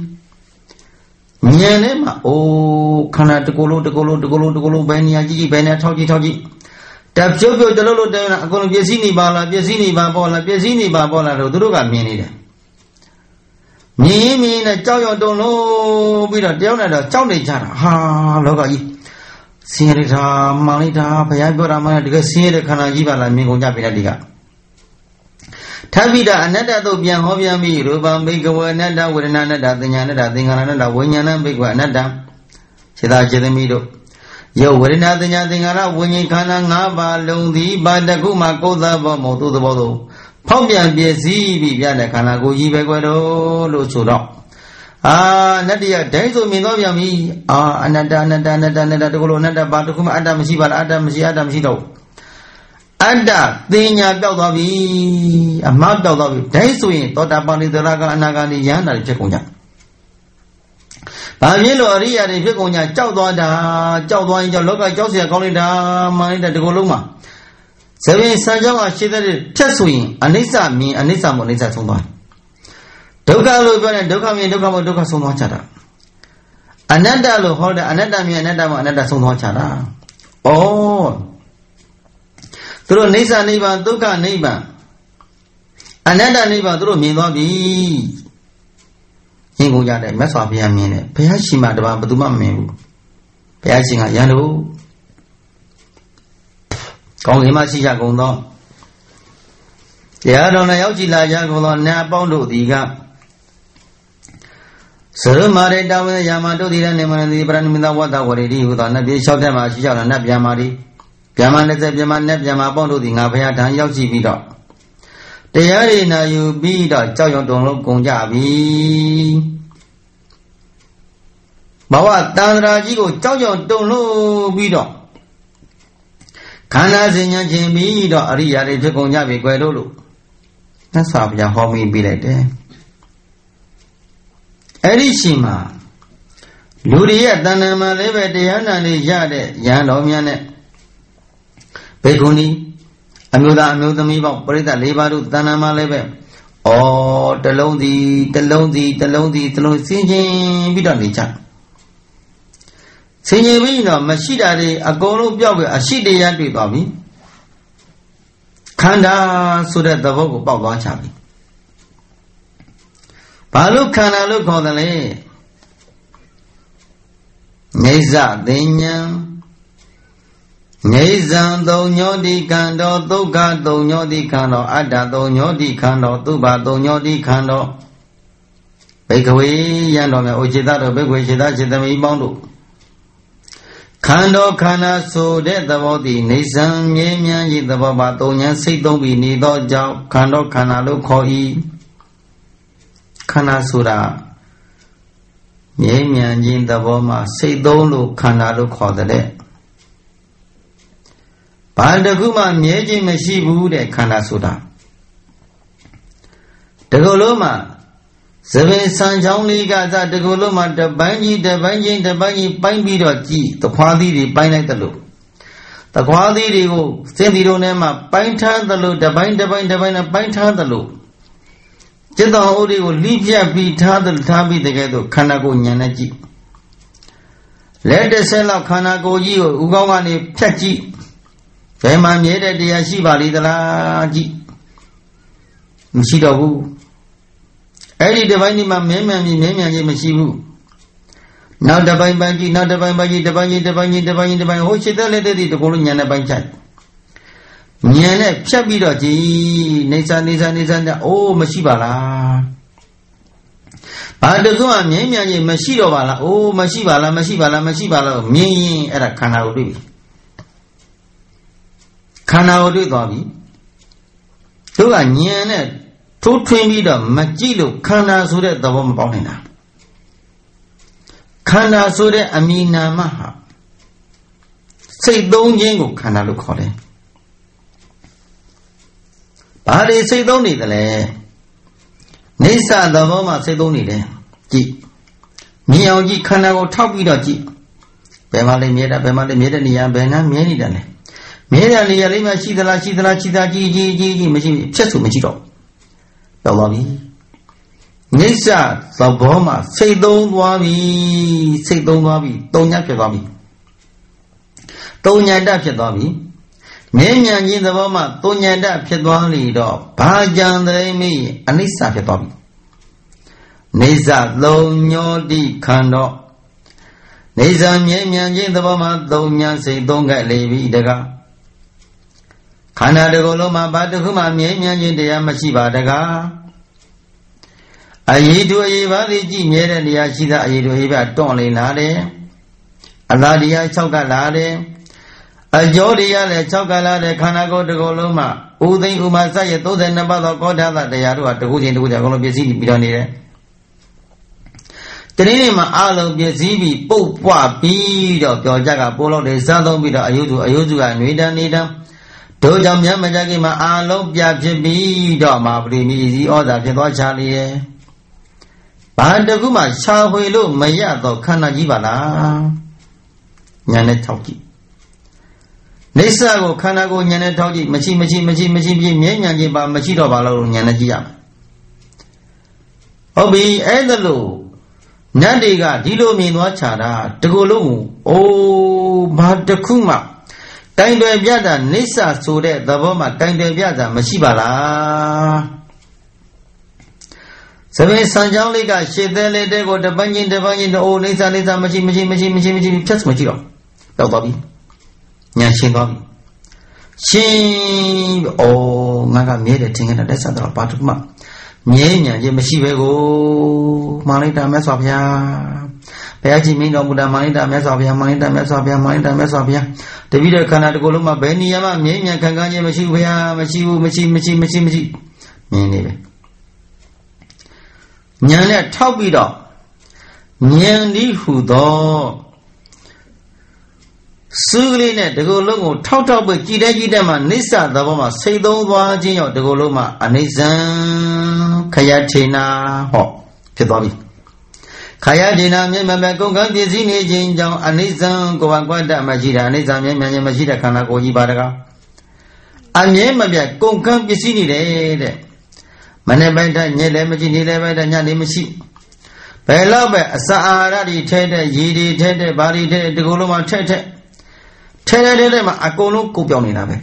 ဉာဏ်နဲ့မှာအိုးခန္ဓာတစ်ကိုယ်လုံးဘယ်နေရာကြည့်ဘယ်နေရာထောက်ကြည့်တဖြုတ်တလို့တဲအကုန်လုံးပျက်စီးနေပါလားပျက်စီးနေပါပေါ်လားလို့သူတို့ကမြင်နေတယ်မြင်နဲ့ကြောက်ရွံ့တုန်လို့ပြီးတော့တယောက်နဲ့တော့ကြောက်နေကြတာဟာလောကကြီးဆင်းရဲတာမှန်လိုက်တာဘုရားပြောတာမှတကယ်ဆင်းရဲတဲ့ခန္ဓာကြီးပါလားမြင်ကုန်ကြပြီလားဒီကထပ်ပြီးတော့အနတ္တတို့ပြန်ဟောပြန်ပြီးရူပံဘိကဝေအနတ္တဝေဒနာအနတ္တသင်ညာအနတ္တသင်္ခါရအနတ္တဝိညာဏဘိကဝေအနတ္တစေတစေသမီးတို့ယုတ်ဝေဒနာသင်ညာသင်္ခါရဝိညာဉ်ခန္ဓာ၅ပါးလုံးသည်ဘာတခုမှကိုယ်သဘောမဟုတ်သူ့သဘောသို့ဖောက်ပြန်ပြည့်စည်ပြီးပြတဲ့ခန္ဓာကိုယ်ကြီးပဲကွယ်တော့လို့ဆိုတော့နတ္တိယဒိဋ္ဌိဆိုမြင်တော့ပြန်ပြီအနတ္တတကလို့အနတ္တဘာတခုမှအတ္တမရှိပါလားအတ္တမရှိတော့အတ္တသင်ညာပျောက်သွားပြီအမှားပျောက်သွားပြီဒိဋ္ဌိဆိုရင်သောတာပန်တိသရကအနာဂါတိယန္တာတွေဖြစ်ကုန်ကြဘာဖြစ်လို့အရိယာတွေဖြစ်ကုန်ကြကြောက်သွားရင်ကြောက်လောကကြောက်เสียကောင်းလိုက်တာမှန်လိုက်တဲ့ဒီကိုလုံးမှာဇဝင်းစံကြောင်းကရှိတဲ့ဖြတ်ဆိုရင်အနိစ္စမြင်အနိစ္စမို့အနိစ္စဆုံးသွားဒုက္ခလို့ပြောတဲ့ဒုက္ခမြင်ဒုက္ခမို့ဒုက္ခဆုံးသွားချတာအနတ္တလို့ဟောတဲ့အနတ္တမြင်အနတ္တမို့အနတ္တဆုံးသွားချတာသူတို့နိစ္စနိဗ္ဗာန်ဒုက္ခနိဗ္ဗာန်အနတ္တနိဗ္ဗာန်သူတို့မြင်သွားပြီရင်ကုန်ကြတယ်မြတ်စွာဘုရားမြင်တယ်ဘုရားရှင်မှာတပါးဘယ်သူမှမမြင်ဘူးဘုရားရှင်ကယန္တုကောင်းကင်မှာရှိကြကုန်သောတရားတော်နဲ့ရောက်ကြည်လာကြကုန်သောနတ်ပေါင်းတို့သည်ကသရမရေတဝေယာမတို့သည်လည်းနေမနတိပရဏိမတဝတ္တဝရေတိဟူသောနတ်ပြေလျှောက်တဲ့မှာရှိကြတော့နတ်ပြန်မာတိပြန်မာ20ပြန်မာနတ်ပြန်မာပေါင်းတို့သည်ငါဘုရားထံရောက်ကြည့်ပြီးတော့တရားရည်နာယူပြီးတော့ကြောက်ရွံ့တုန်လို့ကုန်ကြပြီဘဝတန်ត្រာကြီးကိုကြောက်ရွံ့တုန်လို့ပြီးတော့ခန္ဓာစဉ်ညာခြင်းပြီးတော့အရိယာတွေဖြစ်ကုန်ကြပြီကွယ်လို့သစ္စာဘုရားဟောမိပြီးလိုက်တယ်အဲ့ဒီရှိမှာလူတွေရဲ့တဏ္ဍာမှာလည်းပဲတရားနာလေးရတဲ့ရဟန်းတော်များနဲ့ဘေကုဏီအမျိုးသားအမျိုးသမီးပေါင်းပရိသတ်၄ပါးတို့တဏ္ဍာမှာလည်းပဲတလုံးစီစင်ချင်းပြီးတော့နေကြဆင်ញင်ပြီးတော့မရှိတာတွေအကုန်လုံးပြောက်ပြီးအရှိတရားတွေ့သွားပြီခန္ဓာဆိုတဲ့သဘောကိုပေါက်သွားချပြီဘာလို့ခန္ဓာလို့ခေါ်တယ်လဲနေဇသိဉ္ဇံနေဇံသုံးညောတိခန္ဓာဒုက္ခသုံးညောတိခန္ဓာအတ္တသုံးညောတိခန္ဓာသုဘသုံးညောတိခန္ဓာဘိက္ခဝေယံတော်မြတ်ဩခြေသားတို့ဘိက္ခဝေခြေသားခြေသမီးပေါင်းတို့ခန္ဓာခန္ဓာဆိုတဲ့သဘောသည်နေဇံမြဲမြံ၏သဘောပါသုံးဉာဏ်စိတ်သုံးပြီးနေသောကြောင့်ခန္ဓာခန္ဓာလို့ခေါ်၏ခန္ဓာဆိုတာမြဲမြံခြင်းသဘောမှာစိတ်သုံးလို့ခန္ဓာလို့ခေါ်တဲ့ဘာတခုမှမြဲခြင်းမရှိဘူးတဲ့ခန္ဓာဆိုတာတကယ်လို့မှသဘင်ဆံချောင်းလေးကသာတကူလုံးမှာတပိုင်းကြီးပိုင်းပြီးတော့ကြည်တခွားသီးတွေပိုင်းလိုက်တယ်လို့တခွားသီးတွေကိုစင်တီတို့ထဲမှာပိုင်းထားတယ်လို့တပိုင်းနဲ့ပိုင်းထားတယ်လို့จิตตโอริကိုလိပြပြီးထားပြီးတကယ်တော့ခန္ဓာကိုယ်ဉာဏ်နဲ့ကြည့်လက်တစ်ဆက်လောက်ခန္ဓာကိုယ်ကြီးကိုဥကောင်းကနေဖြတ်ကြည့်ဘယ်မှာမြဲတဲ့တရားရှိပါလိမ့်သလားကြည့်မရှိတော့ဘူးအဲ့ဒီတစ်ပိုင်းဒီမှာမြဲမြံကြီးမရှိဘူးနောက်တစ်ပိုင်းပိုင်းကြည့်နောက်တစ်ပိုင်းပိုင်းကြည့်တစ်ပိုင်းဟိုရှိတဲ့လက်တဲ့ဒီတကူလုံးဉာဏ်နဲ့ပိုင်းချိုက်ဉာဏ်နဲ့ဖြတ်ပြီးတော့ကြည်နေစာအိုးမရှိပါလားဘာတကူကမြဲမြံကြီးမရှိတော့ပါလားအိုးမရှိပါလားမြင်ရင်အဲ့ဒါခန္ဓာကိုတွေ့ပြီခန္ဓာကိုတွေ့သွားပြီသူကဉာဏ်နဲ့ထိုးထွင်းပြီးတော့မကြည့်လို့ခန္ဓာဆိုတဲ့သဘောမပေါက်နေတာခန္ဓာဆိုတဲ့အမည်နာမဟာစိတ်သုံးခြင်းကိုခန္ဓာလို့ခေါ်တယ်ဘာတွေစိတ်သုံးနေသလဲနေဆသဘောမှာစိတ်သုံးနေတယ်ကြည့်မြင်အောင်ကြည့်ခန္ဓာကိုထောက်ပြီးတော့ကြည့်ဘယ်မှာလဲမြဲတာဘယ်မှာလဲမြဲတဲ့နေရာဘယ်နှမ်းမြဲနေတာလဲမြဲတဲ့နေရာလေးမှာရှိသလားကြည့်မရှိဖြတ်ဆိုမရှိတော့တော်ပါပြီနေဆသဘောမှာစိတ်သုံးသွားပြီသုံးညဖြစ်သွားပြီသုံးညတဖြစ်သွားပြီမြဲမြံခြင်းသဘောမှာသုံးညတဖြစ်သွားလေတော့ဘာကြံတဲ့မိအနိစ္စဖြစ်သွားပြီနေဆသုံးညောတိခန္ဓာနေဆမြဲမြံခြင်းသဘောမှာသုံးညစိတ်သုံးကြလေပြီတကားခန္ဓာတစ်ခုလုံးမှာဘာတစ်ခုမှမြဲမြံခြင်းတရားမရှိပါတကားအရေးတို့အရေးပါသည်ကြည့်မြဲတဲ့နေရာရှိတာအရေးတို့အရေးပါတွန့်လေလာတယ်အလားတရား၆ကလာတယ်အကျော်တရားလည်း၆ကလာတယ်ခန္ဓာကိုယ်တစ်ခုလုံးမှာဥသိမ့်ဥမစရဲ့32ပါးသောကောဋ္ဌသတရားတို့ဟာတစ်ခုချင်းအကုန်လုံးပြည့်စည်ပြီးတော့နေတယ်တနေ့နေ့မှာအလုံးပြည့်စည်ပြီးပုတ်ပွားပြီးတော့ပြောကြကပိုးလို့တွေစားသုံးပြီးတော့အယုစုကနှွေတန်းနေတန်းတို့ကြောင့်မြတ်မကြခင်မှာအလုံးပြဖြစ်ပြီးတော့မာပရိမိစီဩဇာဖြစ်သွားချလေဘာတကူမှရှာဖွေလို့မရတော့ခန္ဓာကြီးပါလားဉာဏ်နဲ့ထောက်ကြည့်နေဆာကိုခန္ဓာကိုဉာဏ်နဲ့ထောက်ကြည့်မရှိပြည့်မြဲဉာဏ်ကြီးပါမရှိတော့ပါလို့ဉာဏ်နဲ့ကြည့်ရမယ်ဟုတ်ပြီအဲ့ဒါလို့နတ်တွေကဒီလိုမြင်သွားချတာတကူလုံးကိုအိုးဘာတခုမှတိုင်တယ်ပြတာနေဆာဆိုတဲ့သဘောမှာတိုင်တယ်ပြတာမရှိပါလားသဘေစံကြောင်းလေးကရှေ့သေးလေးတဲ့ကိုတပန်းချင်းအိုးနေဆာမရှိဖြတ်မရှိတော့တော့သွားပြီညာရှင်းသွားပြီရှင်းအိုးငါကမြဲတယ်ထင်ခဲ့တာလက်ဆက်တော့ဘာတခုမှမြဲညာချင်းမရှိပဲကိုမာလိတာမြတ်စွာဘုရားဘုရားကြီးမင်းတော်မူတာမာလိတာမြတ်စွာဘုရားတပိတဲ့ခန္ဓာတစ်ခုလုံးမှာဘယ်နေရာမှမြဲညာခံခံခြင်းမရှိဘူးဘုရားမရှိမြင်နေပဲဉာဏ်နဲ့ထောက်ပြီးတော့ဉာဏ်ဒီဟုသောစုကလေးနဲ့တကူလုံးကိုထောက်ပြီးကြည်တဲ့မှာနိစ္စသဘောမှာစိတ်သုံးသွားခြင်းရောက်တကူလုံးမှာအနိစ္စံခယထေနာဟောဖြစ်သွားပြီခယထေနာမြဲမြံကုန်ကံပြည့်စည်နေခြင်းကြောင့်အနိစ္စံကိုယ်ကွက်တမရှိတာအနိစ္စမြဲမြံခြင်းမရှိတဲ့ခန္ဓာကိုယ်ကြီးပါတကားအမြဲမပြတ်ကုန်ကံပြည့်စည်နေတယ်တဲ့မနေ့ပိုင်းတိုင်းညလည်းမရှိနေလည်းပိုင်းတိုင်းညလည်းမရှိဘယ်တော့ပဲအစာအာဟာရတွေထဲတဲ့ရေတွေထဲတဲ့ဘာတွေထဲတကူလုံးမှာထဲမှာအကုန်လုံးကုန်ပြောင်းနေတာပဲ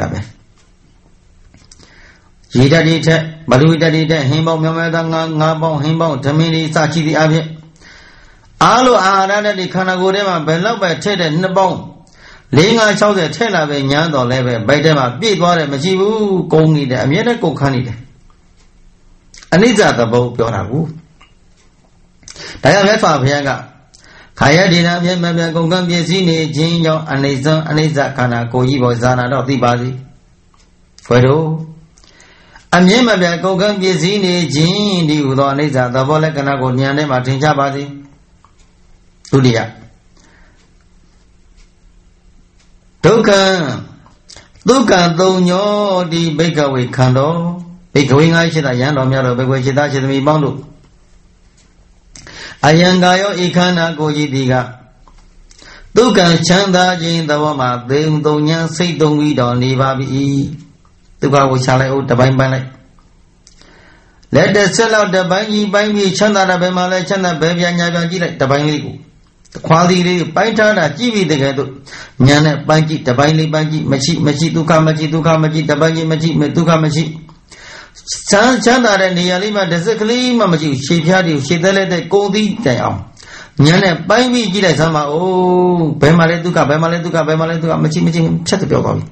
ရေဓာတ်တွေထဲဘလူဓာတ်တွေထဲဟင်းပေါင်းမြောင်မဲသားငါးပေါင်းဟင်းပေါင်းဓမင်းတွေစချီသည်အဖြစ်အားလို့အာဟာရတွေခန္ဓာကိုယ်ထဲမှာဘယ်တော့ပဲထဲတဲ့နှစ်ပေါင်း4-5-60ထဲလာပဲညာတော်လဲပဲဘိုက်ထဲမှာပြည့်သွားတယ်မရှိဘူးကုန်နေတယ်အမြဲတမ်းကုန်ခန်းနေတယ်အနိစ္စသဘောပြောတာကိုဒါကြောင့်မြတ်စွာဘုရားကခါယဒေနာမြဲမြံကုန်ကံပြည့်စည်နေခြင်းကြောင့်အနိစ္စခန္ဓာကိုယ်ကြီးပေါ်ဇာနာတော့သိပါစေဘယ်တော့အမြဲမပြတ်ကုန်ကံပြည့်စည်နေခြင်းဒီဟူသောအနိစ္စသဘောလက္ခဏာကိုဉာဏ်ထဲမှာထင်ရှားပါစေဒုတိယဒုက္ခသုံးညောတိဘိက္ခဝေခန္ဓောဘိက္ခဝေငါရှိတာယံတော်များတော်ဘိက္ခဝေရှိတာရှိသမီးပေါင်းတို့အယံကာယောဤခန္ဓာကိုယ်ကြီးဒီကဒုက္ခချမ်းသာခြင်းသဘောမှာသေုံသုံးညာစိတ်သုံးပြီးတော့နေပါပြီဒုက္ခကိုရှာလိုက်အောင်တပိုင်းလိုက် Let the sell out the bangy, chanda, the bemale, chanda, baby, and yabangi, the bangy. Quality, painter, TV, the ghetto. Nyana, banky, the bangy, machi, duka, the bangy, machi, metuka, machi. Chanda, and the Yalima, the Zekli, Mamaji, she had you, she the Goldie down. Nyana, bangy, Gila, Sama, oh, Bemale, duka, machi, chat the bell.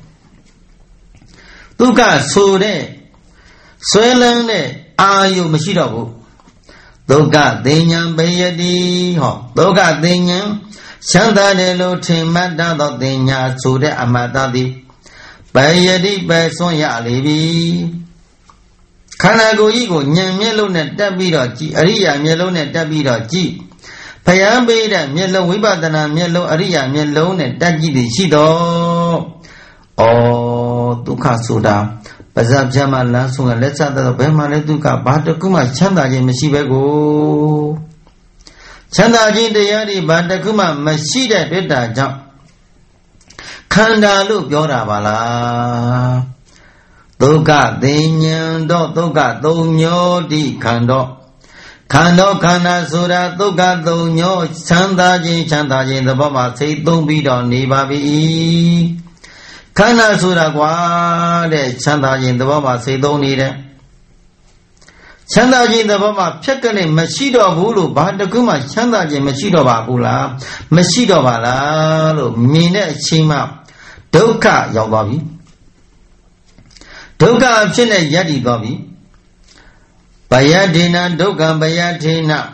Duka, so there. Swelling are you Machida? Doga, Danian Bayadi, Doga, Danian, Santa de Lotin, Madame Dania, Sude Amadadi, Bayadi, Basonia Levi. Canago Ego, Yan Melone, Dabida, Aria, Melone, Dabida, G. Payambe, Melo, Wibadana, Melo, Aria, Melone, Dagi, Shido. Oh, Duka Suda. Bazab Jama langsung let's say the Bemale Duka, Batakuma, Chanda Machibego Chanda Jin the Yadi, Batakuma, Machida, Beta Jump Kanda look Yoda Bala Doga, Danian, Doga, Donyo, Di Kando Kando, Kana Sura, Doga, Donyo, Chanda Jin, the Baba say, don't be done, Nibabi. Kana Sura Gua, Chanda in the Baba say don't need it. Chanda in the Baba, Pekane, Machido Bulu, Bandakuma, Chanda in Machido Babula, Machido Bala, Mine Chima, Doka Yogabi, Doka Chene Yadi Gobi, Bayadina, Doka Bayadina.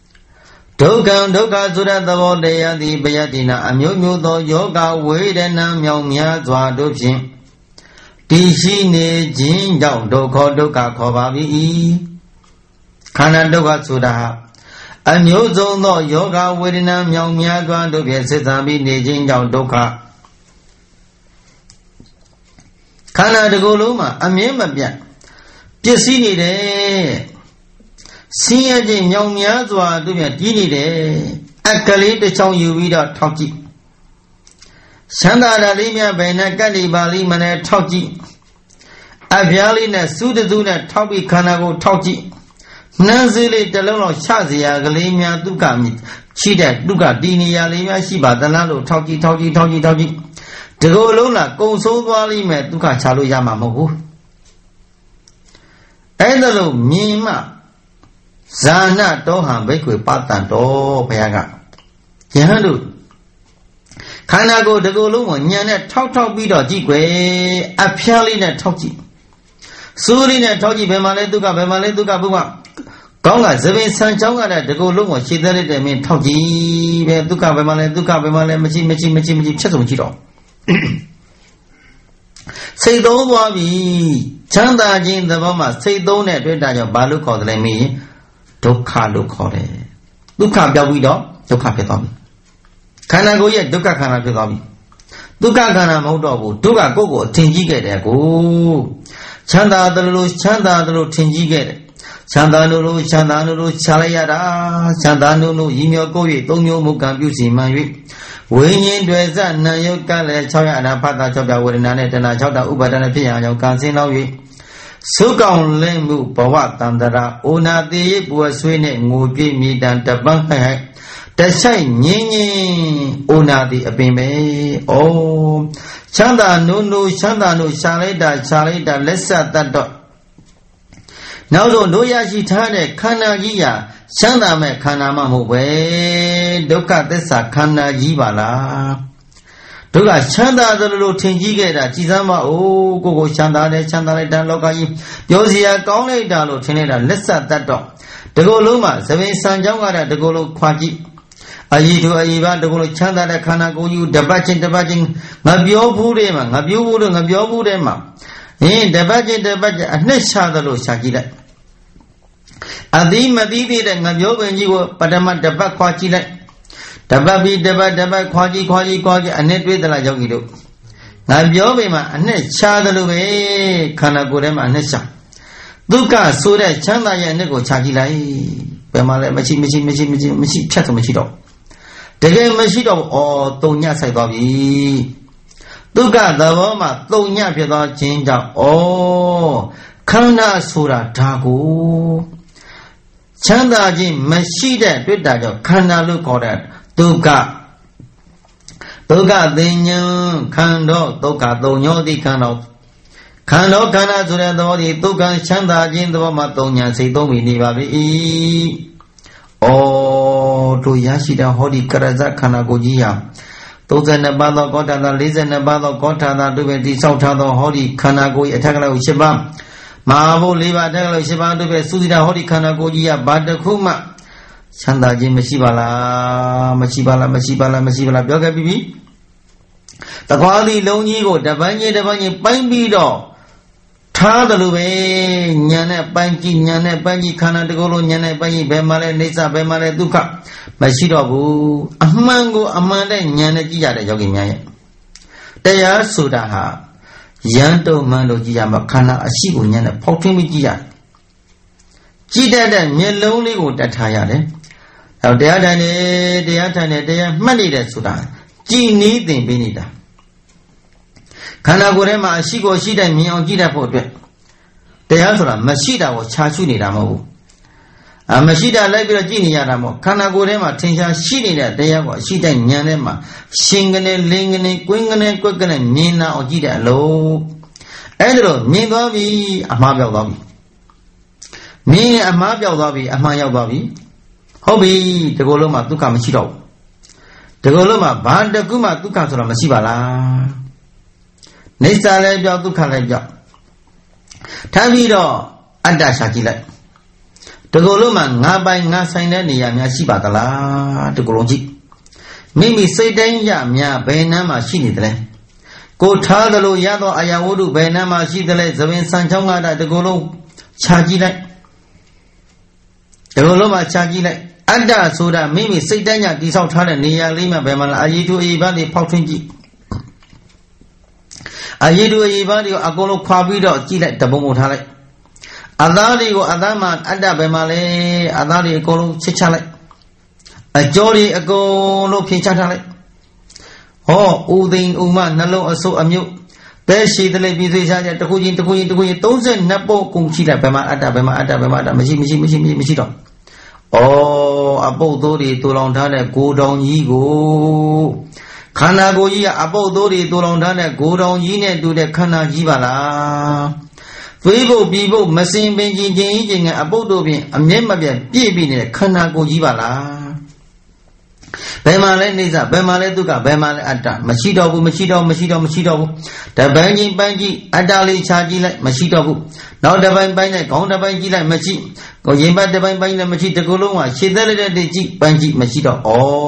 Doka Sura the Vodea the Bayadina, Amumu Yoga, Wedena, Myomia, Dopin. Tishine, Jin, Doka, Kobabi, Kana Doka Sura. Amuzo no Yoga, Wedena, Myomia, Dopin, Setabi, Nejin, Doka. Kana de Goluma, Amemabia. Pisini. Singing young Yazwa do your dinny Akali the song you read out talkie. Sanda Limia Bena Gadi Bali Mana talkie. Avialina Sudazuna Tobi Kanago talkie. Nazili the Lono Shazia Galimia Dukamit. Chida Duka Dini Yalimia Shiba Danalo talkie. The Golona go so wally met Duka Chalu Yamamogu. Endalo Mima. Zana Dohan Bakwe Patan Do Payaga. Yahandu Kanago the Golu, Yana talk beat or Jigwe, Apialina Toki. Surina Toki Bemale Duka Buma. Gonga, Zevin San Jonga, the Golu, she did it, mean Toki, Duka Bemale, Machi, Chatumchiro. Say don't worry, Chanda Jin the Bama, say don't let your Balu call me. Doka look on it. Duka Bawido, Doka Petomi. Kanago yet Duka Kana Petomi. Duka Kana Modobu, Duka Gogo, Tinji get a go. Chanda the Lulu, Tinji get it. Chanda Nulu, Chalayada, Chanda Nulu, Yimio Goy, Donyo Mukambusi, Mari. When you dress and Nayoka, Choya and Apata Choga with an Anet and I Chota Ubadana Piano, Cansino. Sukang Lembu Pawat Tandara, Una de Buaswine, Mugi, me than the Bankai. The shine Yini, Una de Abime, oh, Chanda Nunu, Shaleda, Lessa that dot. Now don't do Yashi Tane, Kanagia, Chanda me Kanama Mube, Doka Dessa Kana Jibala. Doga Chanda the little Tinjigeta, Chizama, oh, Gogo Chanda, Lokai, Yosia, Gone, Dalo, Tineda, Lessa that dog. The Goluma, Seven San Janga, the Golo Quaji. Ayi to Aiva, the Golo Chanda, the Kanago, you, the batching, Nabio Budema. In the budget, and Nesha the Lo Shakila. Adi Madidi, and Nabio, and you were Padama, the Bakwachi. Dababi, Kwaji, and net with the Lajogido. Nabiobima, and net Chadaluwe, Kanagurem, and Nesha. Duka, Sura, Chanda, and Nego Chagilai, Bemale, Machi, Chatomachido. The game Machido, or Tonya Saibabi. Duka, the Roma, Tonya Piedon, change up, oh, Khanda sura dhago. Chanda ji mashida twita jo khanda lu koda dukkha. Dukkha dinyo khando dukkha donyo di khando. Khando khanda sura dodi dukkha chanda ji dwa ma donya sei domi ni ba bi. Oh, to yashida hodi karaza khanda ko ji ya. 32 ပါးသောကောဋ္ဌာ42ပါးသောကောဋ္ဌာတို့ပဲတိဆောက်ထားသောဟောဒီခန္ဓာကိုယ်၏အထက်ကလေး7ပါးမဟာဘုတ်4ပါးအထက်ကလေး7ပါးတို့ပဲသုတိတာဟောဒီခန္ဓာကိုယ်ကြီးကဘာတစ်ခုမှချမ်းသာခြင်းမရှိပါလားမရှိပါလားမရှိပါလားမရှိပါလားပြောခဲ့ပြီတကွားသည့်လုံးကြီးကိုတပန်းကြီးပိုင်းပြီးတော့ထားတယ်လို့ပဲညာနဲ့ပိုင်းကြည့်ညာနဲ့ပိုင်းကြည့်ခန္ဓာတကူလုံးညာနဲ့ပိုင်းကြည့်ဘယ်မှာလဲနေသဘယ်မှာလဲဒုက္ခမရှိတော့ဘူးအမှန်ကိုအမှန်တဲ့ညာနဲ့ကြည့်ရတဲ့ယောဂီများရဲ့တရားဆိုတာဟာယံတုံမှန်လို့ကြည့်ရမှာခန္ဓာအရှိကိုညာနဲ့ဖောက်ထွင်းပြီးကြည့်ရတယ်ကြည့်တတ်တဲ့မျက်လုံးလေးကိုတတ်ထားရတယ်အဲတရားထိုင်နေတရားမှတ်နေတဲ့ဆိုတာကြည်နည်းသင်ပေးနေတာခန္ဓာကိုယ်ထဲမှာအရှိကိုရှိတဲ့မြင်အောင်ကြည့်တတ်ဖို့အတွက်တရားဆိုတာမရှိတာကိုခြာရှုနေတာမဟုတ်ဘူးမရှိတာလိုက်ပြီးတော့ကြည့်နေရတာမဟုတ်ခန္ဓာကိုယ်ထဲမှာထင်ရှားရှိနေတဲ့တရားကိုအရှိတဲ့ဉာဏ်ထဲမှာရှင်ကနေလင်းကနေကွင်းကနေကွက်ကနေမြင်လာအောင်ကြည့်တဲ့အလို့အဲ့ဒါလို့မြင်သွားပြီအမှားပြောက်သွားပြီမြင်ရင်အမှားပြောက်သွားပြီအမှန်ရောက်သွားပြီဟုတ်ပြီဒီကိုယ်လုံးမှာဒုက္ခမရှိတော့ဘူးဒီကိုယ်လုံးမှာဘာတကူမှဒုက္ခဆိုတာမရှိပါလားနေစာလည်းပြောက်ဒုက္ခလည်းပြောက်ထားပြီးတော့အတ္တရှာကြည့်လိုက်ဒီကိုယ်လုံးမှာငါပိုင်ငါဆိုင်တဲ့နေရာများရှိပါသလားဒီကိုယ်လုံးကြည့်မိမိစိတ်တိုင်းရများဘယ်နှမ်းမှာရှိနေသလဲကိုထားတယ်လို့ရသောအရာဝတ္ထုဘယ်နှမ်းမှာရှိသလဲသဘင်ဆန်ချောင်းကတဒီကိုယ်လုံးခြာကြည့်လိုက်ဒီကိုယ်လုံးမှာခြာကြည့်လိုက်အတ္တဆိုတာမိမိစိတ်တိုင်းရတိဆောက်ထားတဲ့နေရာလေးမှာဘယ်မှာလဲအရေးတူအရေးပါးလေးဖောက်ထွင်းကြည့်အရေးတူအရေးပါးတွေကိုအကုန်လုံးခွာပြီးတော့ကြည့်လိုက်တပုံပုံထားလိုက်အသားတွေကိုအသားမှာအတ္တဘယ်မှာလဲအသားတွေအကုန်လုံးချစ်ချလိုက်အကျော်တွေအကုန်လုံးဖြင်းချထားလိုက်ဟောဥသိမ်ဥမနှလုံးအဆုပ်အမြုပ်တဲရှိတလေးပြီးသေးချာကြတခုချင်း32ပုံကုန်ကြည့်လိုက်ဘယ်မှာအတ္တဘယ်မှာအတ္တဘယ်မှာအတ္တမရှိတော့အပုပ်သိုးတွေတူလောင်ထားတဲ့ကိုယ်တောင်ကြီးကိုခန္ဓာကိုယ်ကြီးကအပုပ်သိုးတွေတူလောင်ထားတဲ့ကိုယ်တောင်ကြီးနဲ့တူတဲ့ခန္ဓာကြီးပါလားသွေးဖို့ပြီးဖို့မစင်ပင်ချင်းချင်းကအပုပ်တို့ဖြင့်အမျက်မပြတ်ပြည့်ပြီးနေတဲ့ခန္ဓာကိုယ်ကြီးပါလားဘယ်မှာလဲနေစဘယ်မှာလဲဒုက္ခဘယ်မှာလဲအတ္တမရှိတော့ဘူးတပန်းချင်းပိုင်းကြည့်အတ္တလေးခြာကြည့်လိုက်မရှိတော့ဘူးနောက်တပိုင်းပိုင်းနဲ့ခေါင်းတပိုင်းကြည့်လိုက်မရှိကိုရင်ဘတ်တပိုင်းပိုင်းနဲ့မရှိတကူလုံးကရှည်သက်လိုက်တဲ့ကြည့်ပိုင်းကြည့်မရှိတော့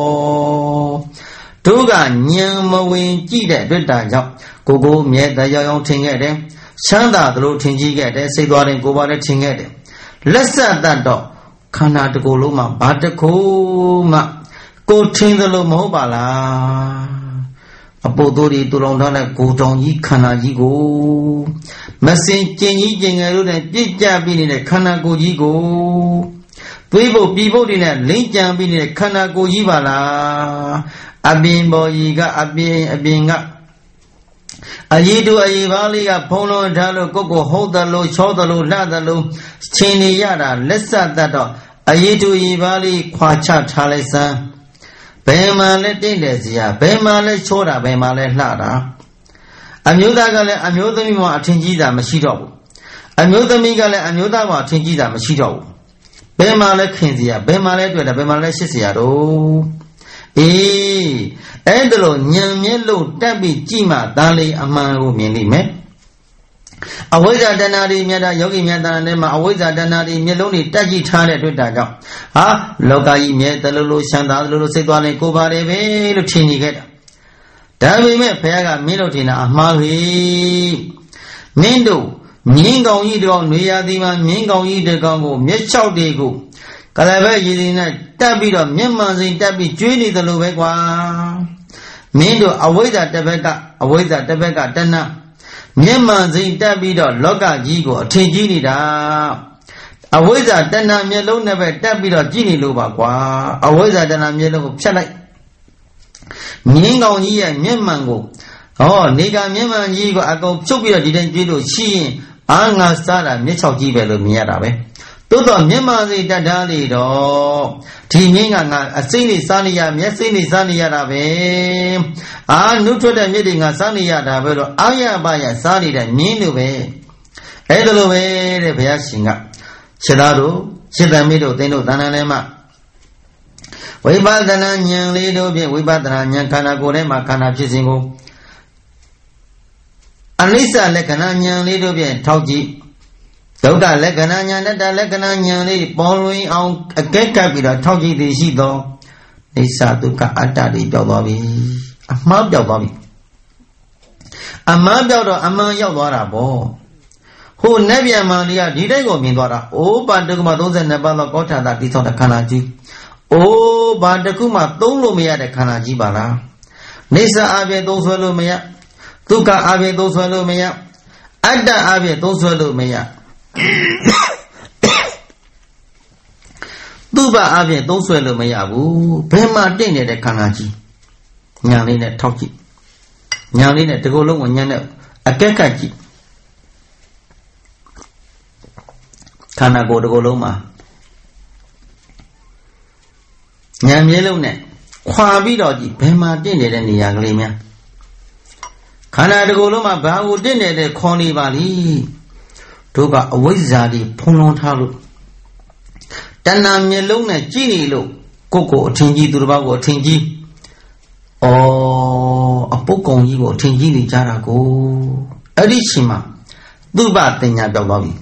တို့ကညံမဝင်ကြည့်တဲ့အတွက်ဒါကြောင့်ကိုမြဲတရားရောင်ထင်ခဲ့တယ်ချမ်းသာသလိုထင်ကြီးခဲ့တယ်စိတ်သွားတယ်ကိုယ်ပါလည်းထင်ခဲ့တယ်လက်ဆက်တတ်တော့ခန္ဓာတစ်ခုလုံးမှာဘာတစ်ခုမှကိုထင်သလိုမဟုတ်ပါလားအပုပ်သိုးတွေတူလောင်ထားတဲ့ကိုတောင်ကြီးခန္ဓာကြီးကိုမစင်ကျင်ကြီးကျင်ငယ်လို့နဲ့ပြည့်ကြပြီးနေတဲ့ခန္ဓာကိုယ်ကြီးကိုသွေးဖို့ပြီးဖို့တွေနဲ့လိမ့်ကြံပြီးနေတဲ့ခန္ဓာကိုယ်ကြီးပါလားအပြင်ပေါ်ကြီးကအပြင်ကအရေးတူအရေးပါလေးကဖုံးလွှမ်းထားလို့ကိုယ်ဟုတ်တယ်လို့ချောတယ်လို့လှတယ်လို့ချင်းနေရတာလက်ဆက်တတ်တော့အရေးတူအရေးပါလေးခွာချထားလိုက်စမ်းဘယ်မှာလဲတင့်တယ်စရာဘယ်မှာလဲချောတာဘယ်မှာလဲလှတာအမျိုးသားကလည်းအမျိုးသမီးမှာအထင်ကြီးတာမရှိတော့ဘူးအမျိုးသမီးကလည်းအမျိုးသားမှာအထင်ကြီးတာမရှိတော့ဘူးဘယ်မှာလဲခင်စရာဘယ်မှာလဲတွေ့တာဘယ်မှာလဲရှစ်စရာတော့အဲ့ဒါလို့ညံမြဲလို့တက်ပြီးကြည့်မှသားလေးအမှန်ကိုမြင်လိမ့်မယ်အဝိဇ္ဇာတဏှာတွေမြတ်တာယောဂီမြတ်တာနဲ့မှာအဝိဇ္ဇာတဏှာတွေမျက်လုံးတွေတက်ကြည့်ထားတဲ့အတွက်ဒါကြောင့်လောကကြီးမြဲတယ်လို့ရှမ်းသာတယ်လို့စိတ်သွားနေကိုပါတယ်ပဲလို့ထင်နေခဲ့တာဒါပေမဲ့ဘုရားကမင်းတို့ထင်တာအမှားပဲမင်းတို့မြင်းကောင်ကြီးတကောင်နေရာဒီမှာမြင်းကောင်ကြီးတကောင်ကိုမျက်လျှောက်တွေကိုကလည်းပဲရည်ရည်နဲ့တက်ပြီးတော့မျက်မှန်စိန်တက်ပြီးကျွေးနေတယ်လို့ပဲကွာမင်းတို့အဝိဇ္ဇာတစ်ဘက်ကတဏှမျက်မှန်စိန်တက်ပြီးတော့လောကကြီးကိုအထင်ကြီးနေတာအဝိဇ္ဇာတဏှမျက်လုံးနဲ့ပဲတက်ပြီးတော့ကြည့်နေလို့ပါကွာအဝိဇ္ဇာတဏှမျက်လုံးကိုဖြတ်လိုက်မြင်းကောင်ကြီးရဲ့မျက်မှန်ကိုနေကမျက်မှန်ကြီးကိုအကုန်ဖြုတ်ပြီးတော့ဒီတိုင်းကြည့်လို့ရှိရင် Anga Sara Michoki Bello Miarabe. Toto Mimasi Dadali, Timinga, a Sini Sania, Yesini Sania Rabe. Nutro the meeting a Sania Rabelo, Aya Baya Sani and Minube. Edelove, the Piasinga. Shedado, Shedamido, Deno Dananema. We bought the Nanyan Lido, we bought the Nanyan Kanagorema, Kana Chisingo. Anissa Lekananyan Lido, Tauji. Doda Lekananyan, that Lekananyan, following out a cake capital, Tauji the Shido. Nisa Duka Atadi Jodobi. A mob Jodobi. A mob Jodo, a man Yodorabo. Who never Maria did I go Mindora? Oh, but the Mados and Nebala Gota that is on the Kanaji. Oh, but the Kuma don't know me at the Kanaji Bala. Nisa Ave dos Velumea. Tuka Ave dos Velumea. Ada Ave dos Velumea. Duba Ave dos Velumea. Pema Dane the Kanaji. Nyanina Toki. Nyanina to go long on Yana. A Kakaji. Kana go to Goloma. Yam yellow net. Quabi dodgy, Pema dinner and the Yaglimia. Kana to Goloma, Bahu dinner the Corny Valley. Toga a wizardy, Punon Halu. Tanam yellow net, Genie low, Coco, Tingy to the Bago, Tingy. Oh, a Pokon Yigo, Tingy, Jarago. Arishima. Duba Tenya Babi.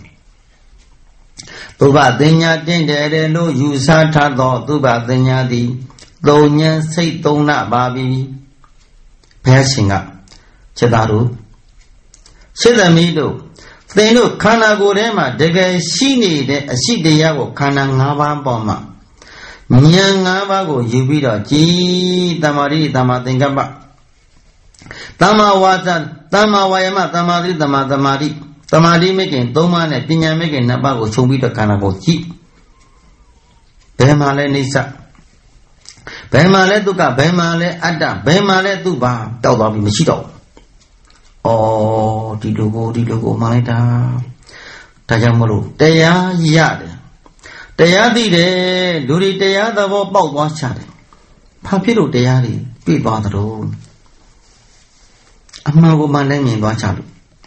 Tuba Denya Dende no Yusa Tado, Tuba Denya di Donya say Dona Babi passing up. Chedaru Chedamido. They know Kana Gorema, Dega Shini, a Shidiago, Kana Nava Boma. Nyangavago, Yubida, G. Tamari, Tamatingaba. Tama Watan, Tama Wayama, Tamari, Tamadamari. Tamadi making Doma and Pina making Nabago Chumbi the Kanagochi. Bemale Nisa Bemale Duka, Bemale Ada, Bemale Duba, Daudabi Michido. Oh, Didogo, Maleta Tajamuru, Dea Yad. Dea Dide, Duri Dea the Bob Watchad. Papiro Deari, be bothered. Amago Malay Watchad.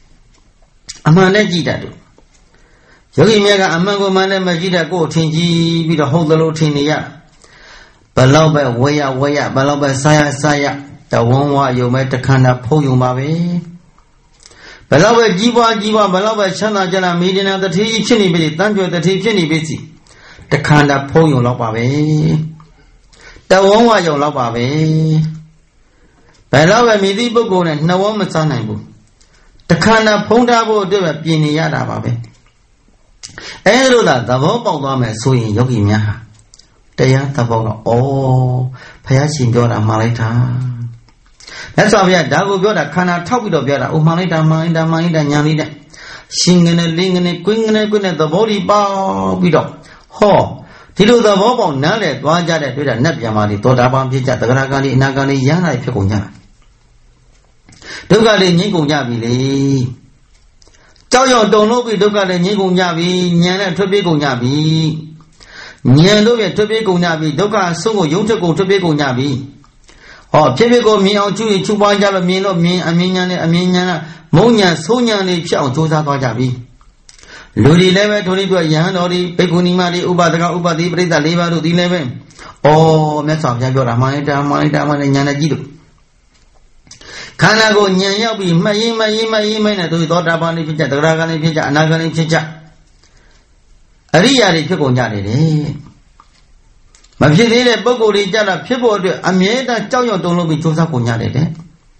Amane Gita. Yogi Mega Amago Mane Magida go Tingy with a whole little tinia. Baloba, Waya, Baloba, Saya, the one while you met the kind of Poyumabe. Baloba, Jiva, Baloba, Chana Jana, Medina, the tea chinny bit, Tanjo, the tea chinny busy. The kind of Poyumabe. The one while you love Abe. Baloba, Medibo go and no one with Sanabu. The Kana Pondabo do a Piniada Babe. Eroda, the Vobama, so in Yogi Miaha. They are the Voga, oh, Payasin Joda Malita. That's why we are Dago Goda, Kana Topido Biada, Umalita, Minda, Yanida. Singing and linging and quinging and quinging the body bow, widow. Ho, Tilo the Vobo, Nale, Wajada, with a Nepyamadi, Todabam Pija, the Ragani, Nagani, Yana, Pikunya. Duga de Nigo Yabi. Tayo don't know Duga de Nigo Yabi, Yana Tobigo Yabi. Nyano Tobigo Yabi, Duga Songo Yotoko Tobigo Yabi. Or Tobigo me out to Chuba Mino, me, Amina, Monia, Sonia, Chow, Josa Yabi. Ludi never told it to a yan or the Pegunimari, Ubadi, Breda, Leva to the 11. Oh, that's of Yagora, Manita, and Yanagido. Kanago Nyabi, May, to the daughter Bani Pija, the Ragani Pija, Nagani Pija. Aria de Piconyari. Mafia Bogo Jana, people, Amieta, Choyo don't know me to Sakunyari.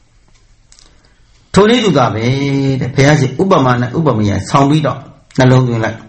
Tony Dugabe, the Piazzi, Ubamia, Soundwido, Nalong like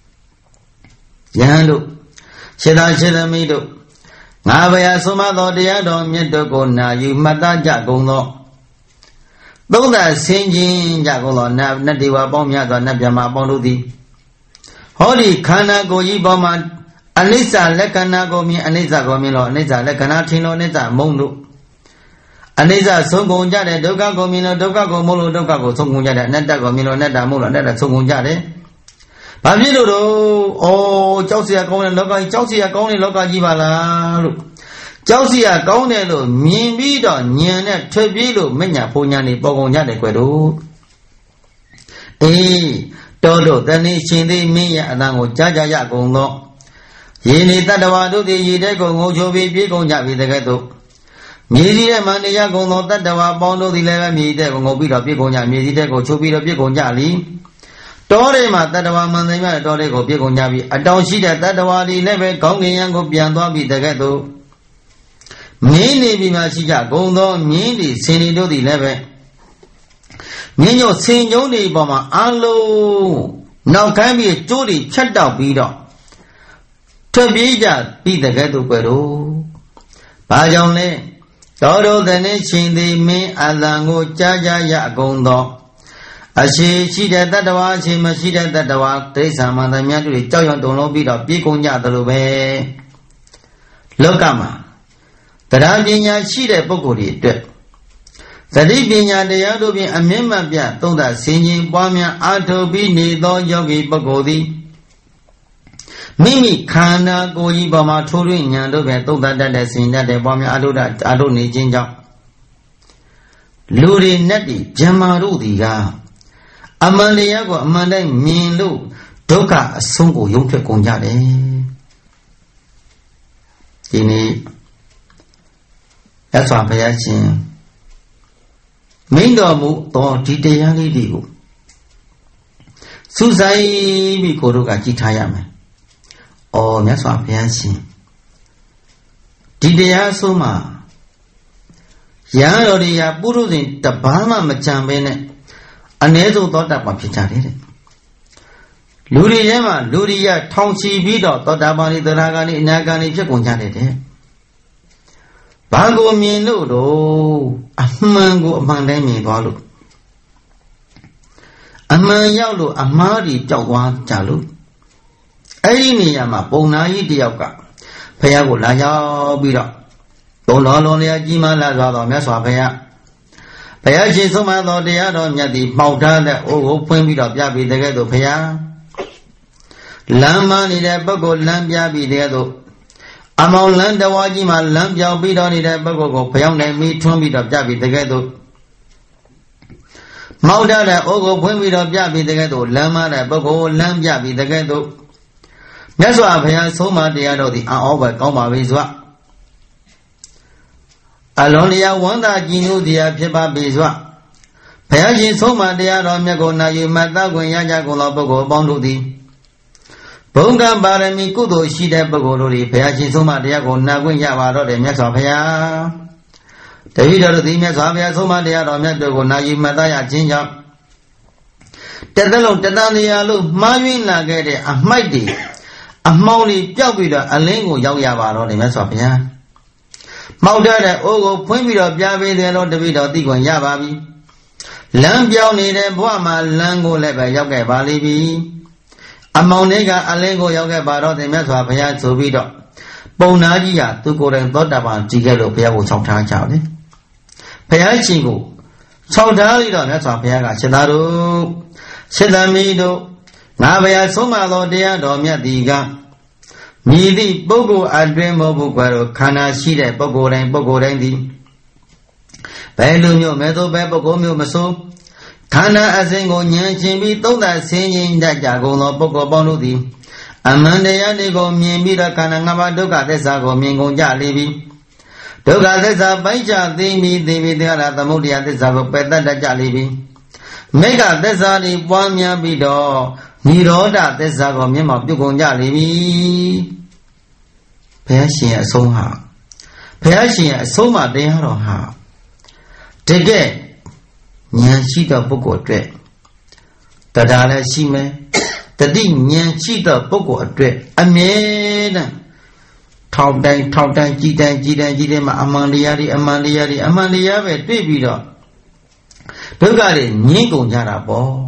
Yando, Sheda Mido. Navaya Somado, the Adon, Yetoko, now you Madaja Gono. Though that singing Jagola, Nadiwa Bomyaga, Nabjama Bondudi. Holy Kana Goyi Boman, Anisa Lekana Gomi, Anisa Gomilo, Neza Lekanatino, Neza Mondo. Anisa Songonjade, Doka Gomino, Doka Gomolo, Doka Songonjade, Neta Gomino, Neta Mula, Neta Songonjade. Pablo, oh, Chausia Gone, Loka, Chausia Gone, Loka Jivala. Chausia Gone, Mimbido, Niana, Trebilo, Mena, Ponyani, Bogonjade, Quedo. Todo, the nation, the Mia, and Jaja Yagongo. Yini Tadawado, the Yideko, Mojo, Bigo, Yavi, the Gato. Media Mania Gono, Tadawa, Bondo, the Leva, Media, Gobida, Bigonia, Media, Chubida, Bigonjali. Tore Matadawa, Mandema, Torego, Bigonjavi. I don't see that Tadawa, the Leve, Gongi, and go beyond the Gato. Many Bimashija, Gondo, Mini, Senido, the Leve. Mino, Senori, Boma, Allo. Now can be a Jody, shut out, Bido. Tabija, be the Gato Peru. Pajone. Todo the nation they may Alango Jaja Yagondo. She did that was she must see that the walk, Tessa Madamia to the Toyon Dono bit of Piconia the Lube. Locama. The Ravinia she the Bocori. The Libina de Adobe and Memabia told us singing Bamia Alto Bini do Yogi Bogodi. Mimi Kana Goyi Bama Turin Yando told that the scene that the Bamia Adoni Jinja Luri Neti Jamarudiga Amaliago Amanda Minlu Doka Sungo Yunke Kunjade. That's what I say. Mindomu or Titayani Digo Susai Bikoruga Chitayame. Oh, that's what I see. Didea Soma Yarodia Buruzin, the Bama Machambene, a nezo thought about Pichari. Luriama, Luria, Tonsi Vido, Totabani, the Ragani, Nagani, Jagunjade. Bago Minudo, a mango among them in Walu. A man yalu, a mari, Jawan, Jalu. Aimiyama, Bonai Dioka, Payago Laya Bida, Dolonia Jima Lazado, Mesopaya. Payaji Soma, the other Yadi, Mauta, the open bit of Yabi, the Gado Paya. Lama ni the Bogo, Lambia be the Gado. Among Landa Wajima, Lambia be on the Bogo, Payam, and me, 2 bit of Yabi, the Gado. Mauta, the Ogo, Point bit of Yabi, the Gado, Lama, the Bogo, Lambia be the Gado. That's why I have so much the other over Goma Vizwa. Alonia wonder Ginu dia Pipa Bizwa. Payajin so much the other Megona, you mata when Yajagola Bogo Bondudi. Bonga Barami Kudo, she de Bogori, Payajin so much the Agona when Yavaro de Mesopaya. The video of the Mesopaya so much the other Megona, you mata Jinja. Tedalo Tedania look, Marvin Lagade, a mighty. A Mauli Jabida, a lingo Yavaro, the Mesopia. Mauda, Ogo, Point of Javi, the Lord David of Digon Yavabi. Lambia needed Buama, Lango Leba Yaga Balibi. A Maunega, a lingo Yaga Baro, the Mesopia, Sovido. Bonadia, to go and thought about Tigelo Piago Chota Chowdy. Payachingo. Chowdali, Mesopia, Sedaro, Sedamido. Navaya Soma Lodia Domia Diga Midi Bogo Adrem Bogo Kana Shide Bogo and Bogo Rendi Belumio Medo Bebogomio Maso Kana Azengo Nyanchimbi Toda singing that Jagono Bogo Bonudi Amanda Nego Mimbida Kana Navadoka Desago Mingo Jalibi Doga Desa Baija Dimi Dimi Dara Tamudia Desago Peta Jalibi Mega Desali Wamia Bido Niroda Desago Mima Dugonja Libi Persia Soha Persia Soma de Haroha Tege Nyanshida Bogo Dre Tadala Shime Tadi Nyanshida Bogo Dre Amena Top Dan, Jidan, Amalia, Baby. Dogari, Nigo Jarabo.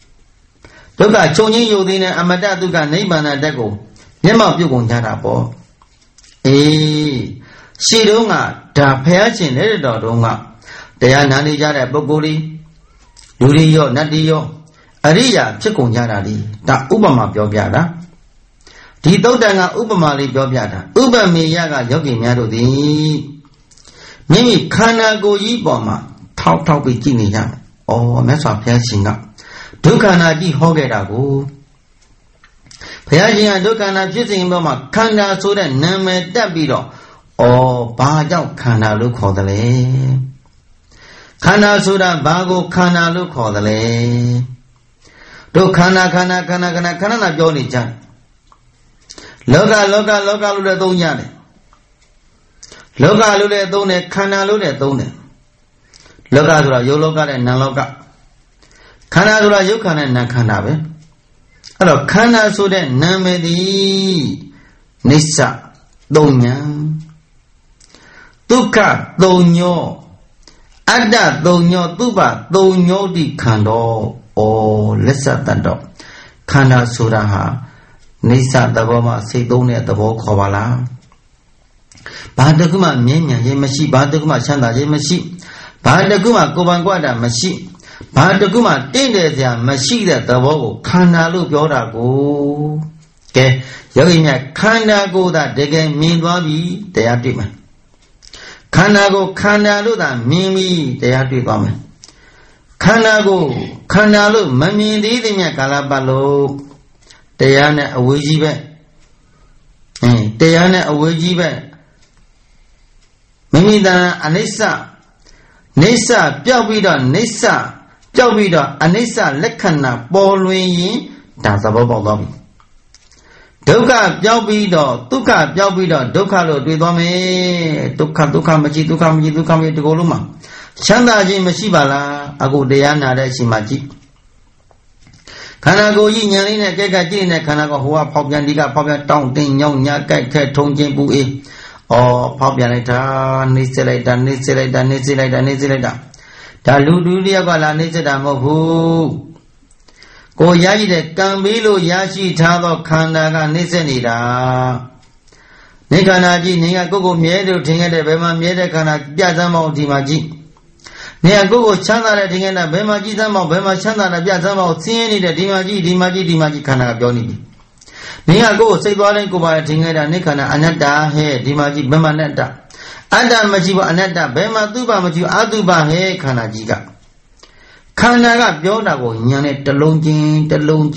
Doga Choni Yodina, Amada Duga, Nebana Dago, Yama Bugon Jarabo. Shirunga, Da Perchin, Edodonga, တရားနာနေကြတဲ့ပုဂ္ဂိုလ်တွေလူတွေရောနတ်တွေရောအရိယာဖြစ်ကုန်ကြတာဒီဒါဥပမာပြောပြတာဒီသုတ်တန်ကဥပမာလေးပြောပြတာဥပမေယကယောဂီများတို့သည်မိမိခန္ဓာကိုယ်ကြီးပေါ်မှာထောက်ပြီးကြည့်နေကြတယ်။အော်မြတ်စွာဘုရားရှင်ကဒုက္ခနာကြီးဟောခဲ့တာကိုဘုရားရှင်ကဒုက္ခနာဖြစ်စဉ်ပေါ်မှာခန္ဓာဆိုတဲ့နာမည်တက်ပြီးတော့အော်ဘာကြောင့်ခန္ဓာလို့ခေါ်တယ်လဲခန္ဓာဆိုတာဘာကိုခန္ဓာလို့ခေါ်တယ်လဲတို့ခန္ဓာပြောနေကြလောကလို့လည်းသုံးကြတယ်လောကလို့လည်းသုံးတယ်ခန္ဓာလို့လည်းသုံးတယ်လောကဆိုတာယုတ်လောကနဲ့နာမ်လောကခန္ဓာဆိုတာယုတ်ခန္ဓာနဲ့နာမ်ခန္ဓာပဲအဲ့တော့ခန္ဓာဆိုတဲ့နာမည်ဒီနိစ္စသုံးညာဒုက္ခသုံးညောအတ္တသုံးညောသုဘသုံးညောတိခန္ဓာဩလက်ဆက်တတ်တော့ခန္ဓာဆိုတာဟာနိစ္စသဘောမှာစိတ်သုံးတဲ့သဘောခေါ်ပါလားဘာတခုမှမြဲမြံခြင်းမရှိဘာတခုမှချမ်းသာခြင်းမရှိဘာတခုမှကိုယ်ပိုင်ကွက်တာမရှိဘာတခုမှတင့်တယ်စရာမရှိတဲ့သဘောကိုခန္ဓာလို့ပြောတာကိုကဲယောဂီများခန္ဓာကိုယ်သာတကယ်မြင်သွားပြီတရားတွေ့မယ်ခန္ဓာကိုခန္ဓာလို့သာမြင်ပြီတရားတွေ့သွားမယ်ခန္ဓာကိုခန္ဓာလို့မမြင်သေးတဲ့မြတ်ကာလပတ်လို့တရားနဲ့အဝေးကြီးပဲတရားနဲ့အဝေးကြီးပဲမိမိတန်အနိစ္စနိစ္စပြောက်ပြီးတော့နိစ္စပြောက်ပြီးတော့အနိစ္စလက္ခဏာပေါ်လွင်ရင်ဒါသဘောပေါက်သွားပြီဒုက္ခပြောက်ပြီးတော့ဒုက္ခပြောက်ပြီးတော့ဒုက္ခလို့တွေ့သွားမယ်ဒုက္ခမရှိဒီကိုယ်လုံးမှာချမ်းသာခြင်းမရှိပါလားအခုတရားနာတဲ့အချိန်မှာကြည့်ခန္ဓာကိုယ်ကြီးဉာဏ်လေးနဲ့ကြက်ကကြည့်နေတဲ့ခန္ဓာကိုဟိုကဖောက်ပြန်ဒီကဖောက်ပြန်တောင်းတင်းညောင်းညာကြိုက်ခဲထုံချင်းပူအေးဖောက်ပြန်လိုက်တာနှိမ့်ဆက်လိုက်တာဒါလူတယောက်ကလာနှိမ့်ဆက်တာမဟုတ်ဘူးကိုရရှိတဲ့ကံပေးလို့ရရှိထားသောခန္ဓာကနှိမ့်ဆက်နေတာနေခန္ဓာကြီးနေကကိုယ်မြဲလို့ထင်ခဲ့တဲ့ဘယ်မှာမြဲတဲ့ခန္ဓာပြသမ်းမအောင်ဒီမှာကြည့်နေကကိုယ်ချမ်းသာတဲ့ထင်ခဲ့တဲ့ဘယ်မှာကြည့်သမ်းမအောင်ဘယ်မှာချမ်းသာတဲ့ပြသမ်းမအောင်ဆင်းရဲနေတဲ့ဒီမှာကြည့်ခန္ဓာကပြောနေပြီနေကကိုယ်စိတ်သွားတိုင်းကိုယ်ပါထင်ခဲ့တာနေခန္ဓာအနတ္တဟဲ့ဒီမှာကြည့်ဘယ်မှာအနတ္တအတ္တမရှိဘူးအနတ္တဘယ်မှာသူ့ပါမရှိဘူးအတုပါဟဲ့ခန္ဓာကြီးကခန္ဓာကပြောတာကိုညာနဲ့တလုံးချင်းထောက်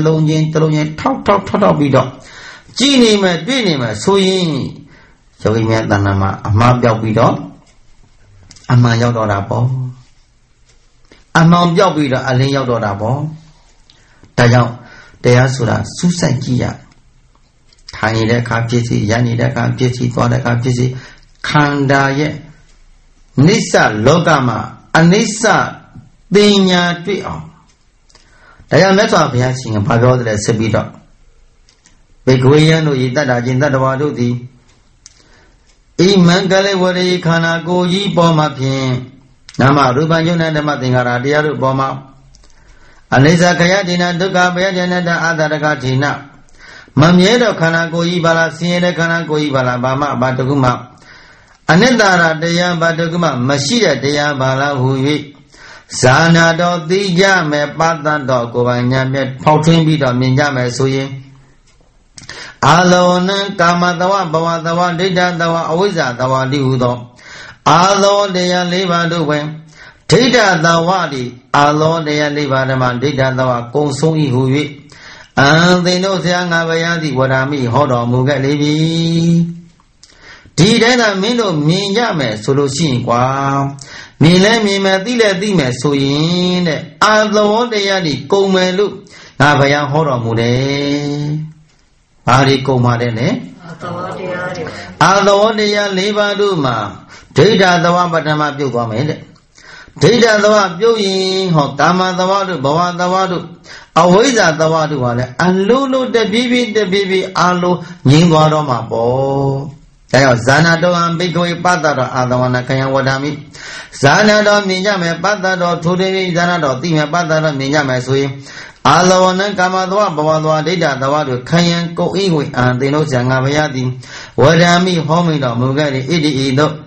ပြီးတော့ကြည်နေမယ်တွေ့နေမယ်ဆိုရင်ယောဂီများတဏ္ဍာမှာအမှားပြောက်ပြီးတော့အမှန်ရောက်တော့တာပေါ့အမှန်ပြောက်ပြီးတော့အလင်းရောက်တော့တာပေါ့ဒါကြောင့်တရားဆိုတာစူးစိုက်ကြည့်ရထိုင်နေတဲ့အခါဖြစ်စီရနေတဲ့အခါဖြစ်စီသွားတဲ့အခါဖြစ်စီခန္ဓာရဲ့နိစ္စလောကမှာအနိစ္စပညာတွေ့အောင်ဒါကြောင့်မြတ်စွာဘုရားရှင်ကဘာပြောသလဲဆက်ပြီးတော့ဘေကဝေယံတို့ဤတတ္တာချင်းတတ္တဝါတို့သည်ဣမံကလေးဝရေခန္ဓာကိုယ်ကြီးပေါ်မှာဖြင့်နာမရူပယုံနဲ့ဓမ္မသင်္ခါရတရားတို့ပေါ်မှာအနိစ္စခယတိနာဒုက္ခဘယတေနတအာတရကတိနာမမြဲတော့ခန္ဓာကိုယ်ကြီးပါလားဆင်းရဲတဲ့ခန္ဓာကိုယ်ကြီးပါလားဘာတခုမှအနိတ္တရာတရားဘာတခုမှမရှိတဲ့တရားပါလားဟူ၍ဇာနာတော်သိကြမယ်ပတ္တတော်ကိုယ်ပိုင်ဉာဏ်ဖြင့်ဖောက်ထွင်းပြီးတော့မြင်ကြမယ်ဆိုရင်အာလောနံကာမတဝဘဝတဝဒိဋ္ဌတဝအဝိဇ္ဇတဝတိဟုသောအာလောတရား၄ပါးတို့ပင်ဒိဋ္ဌတဝတိအာလောတရား၄ပါးဓမ္မဒိဋ္ဌတဝကုံဆုံး၏ဟု၍အံသင်တို့ဆရာငါဘယံသည်ဝရမိဟောတော်မူခဲ့လေပြီဒီတိုင်းသာမင်းတို့မြင်ကြမယ်ဆိုလို့ရှိရင်ကွာမြင်လဲမြင်မယ်သိလဲသိမယ်ဆိုရင်တဲ့အာလောတရားဒီကုံမယ်လို့ငါဘယံဟောတော်မူတယ်ဘာဒီကုံပါတယ်လဲအာလောတရား၄ပါးတို့မှာဒိဋ္ဌသဝပထမပြုတ်သွားမယ်တဲ့ဒိဋ္ဌသဝပြုတ်ရင်ဟောကာမသဝတို့ဘဝသဝတို့အဝိဇ္ဇသဝတို့ဟာလဲအလိုလိုတပြေးပြေးအာလိုငြင်းသွားတော့မှာပေါ့ဒါကြောင့်ဇာနာတော်ံဘိက္ခဝေပတ္တတော်အာသဝနာခယံဝဒ္ဓမိဇာနာတော်မြင်ကြမယ်ပတ္တတော်ထိုတေဇာနာတော်သိမယ်ပတ္တတော်မြင်ကြမယ်ဆိုရင်အာသဝနံကာမသဝဘဝသဝဒိဋ္ဌသဝတို့ခယံကုတ်ဤဝေအာသင်တို့ဆံငါဘယသည်ဝဒ္ဓမိဟောမိတော်မူခဲ့၏ဣတိဤတို့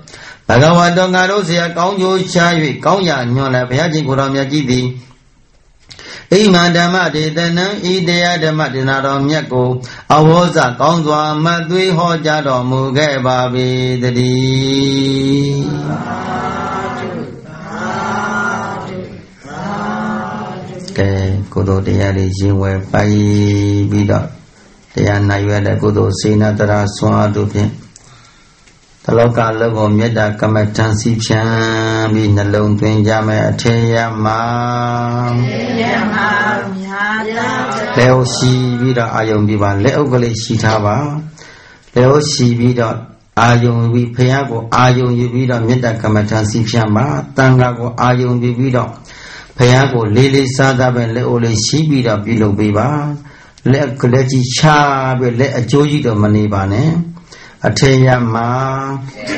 Bhagavato Garosia, Kaunjo Chayu, Kauya, Nola, Piaji Kuramia Gidi. Imadama de Dana, Idea de Madinaro Miako, Awosa, Kaunzwa, Madui Hojado, Muge Babi, the D. Kudo de Yadi, Jiwe, Pai, Bida, the Anayuada Kudo, Sinatra, Swadupi. The local level Meda Kamatansi Pian, being alone to Enjama, Teyama. Leo si vida ayong diva, Leo Gale Shitava, Leo si vida ayong Vipago, ayong Yuvida, Meda Kamatansi Piama, Tangago, ayong Vivida, Payago, Lily Sada, Leole Sibida, Bilo Biba, Let Colletti Cha, let a Joji the Manibane. Ateyama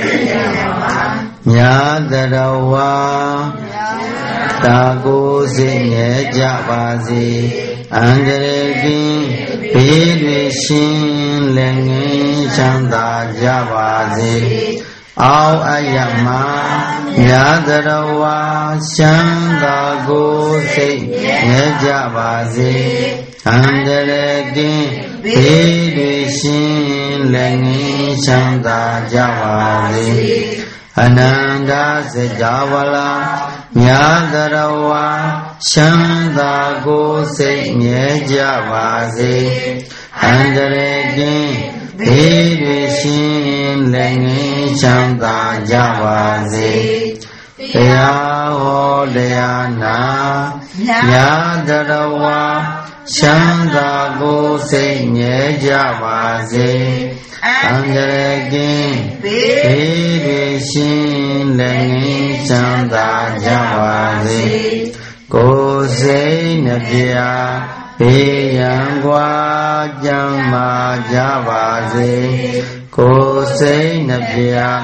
Nyadarawa Tago Zinye Javazi Angeregin Pidwishin Lengi Chanda Javazi Ao Ayama Nyadarawa Chandago Zinye Javazi Angeregin Pidwishin Lengi Chanda Javali Ananda Sejavala Nyadarawa Chanda Gose Nye Javasi Angeregin Pidwishin Lengi Chanda Javasi Eya Leana Nyadarawa Chanda Gose Nye Javasi Angeregin Pidwishin Lengi Chanda Javasi Gose Nabia Piyangwa Jama Javasi Gose Nabia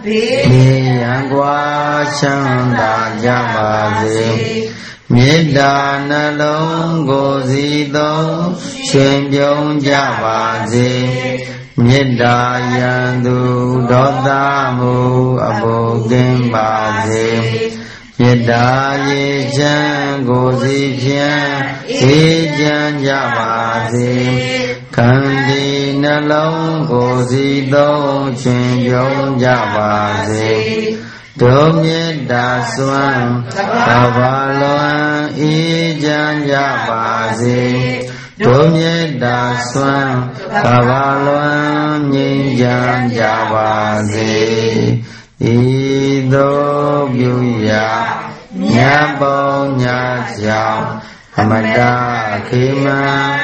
Piyangwa Chanda Javasi Meda Nalong Gozido Shenbyong Javasi Meda Yandu Dodamu Abogin Bazi Meda Yejan Gozipian Ejan Javasi Kandi Nalong Gozido Shenbyong Javasi Domyeda Swan Avaloan Ijan Javasi Domyeda Swan Avaloan Ijan Javasi Ido Byuya Nyabo Nyajao Amada Kima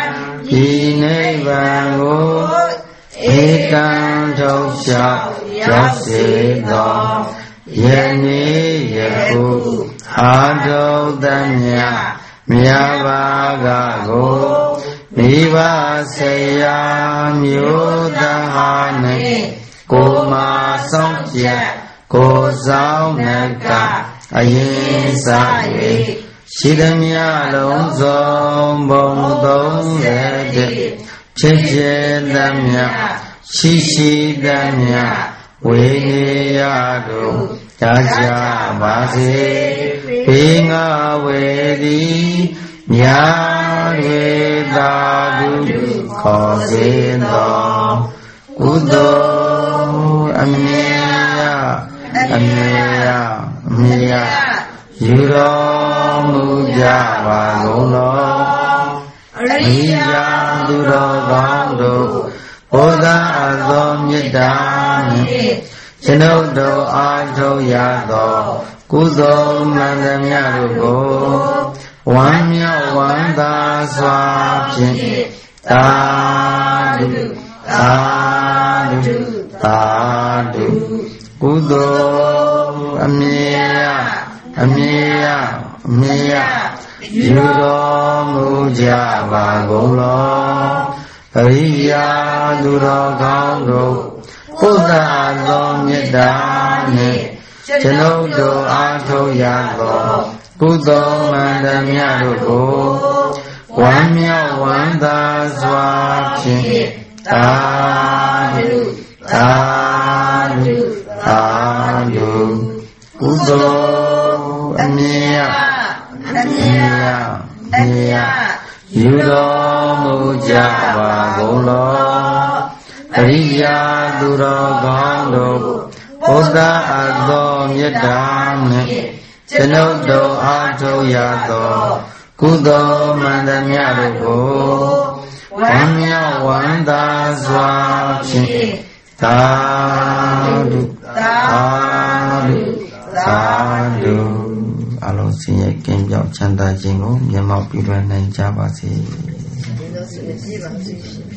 Inevango Ekan Tosha Jasido Yeni Yaku Hado Danya Myavagago Viva Seya Myudahane Koma Songya Ko Sao Naka Ayin Saye Shidamya Longzom Bong Dong Lede Cheche Damya Shishi Damya Weyadu Jaja Basi Pinga Wedi Nyare Dadu Kosindo Udo Amiya Yuro Mujava Guno Riya Duro Gando Oda Azom Yedani Chenodo Ajo Yado Kuzo Mandamyarugo Wanya Wanda Swapin Tadu Kudo Amiya Yuro Mujava Guno Riya Duro Gando Oda Azom Yedani Chenodo Ajo Yado Kudo Mandamyarugo Wanya Wanda Swapin Tadu ကုသိုလ်အမြတ်ယူတော်မူကြပါကုန်လောအရိယာသူတော်ကောင်းတို့ဘုရားအသောမေတ္တာနှင့်ကျွန်ုပ်တို့အားထုတ်ရသောကုသိုလ်မှန်သမျှတို့ကိုဝမ်းမြောက်ဝမ်းသာစွာဖြင့်သာဓုသာဓုသာဓုအလုံးစင်ရဲ့ကင်းပြောက်ချမ်းသာခြင်းကိုမျက်မှောက်ပြုလွှဲနိုင်ကြပါစေ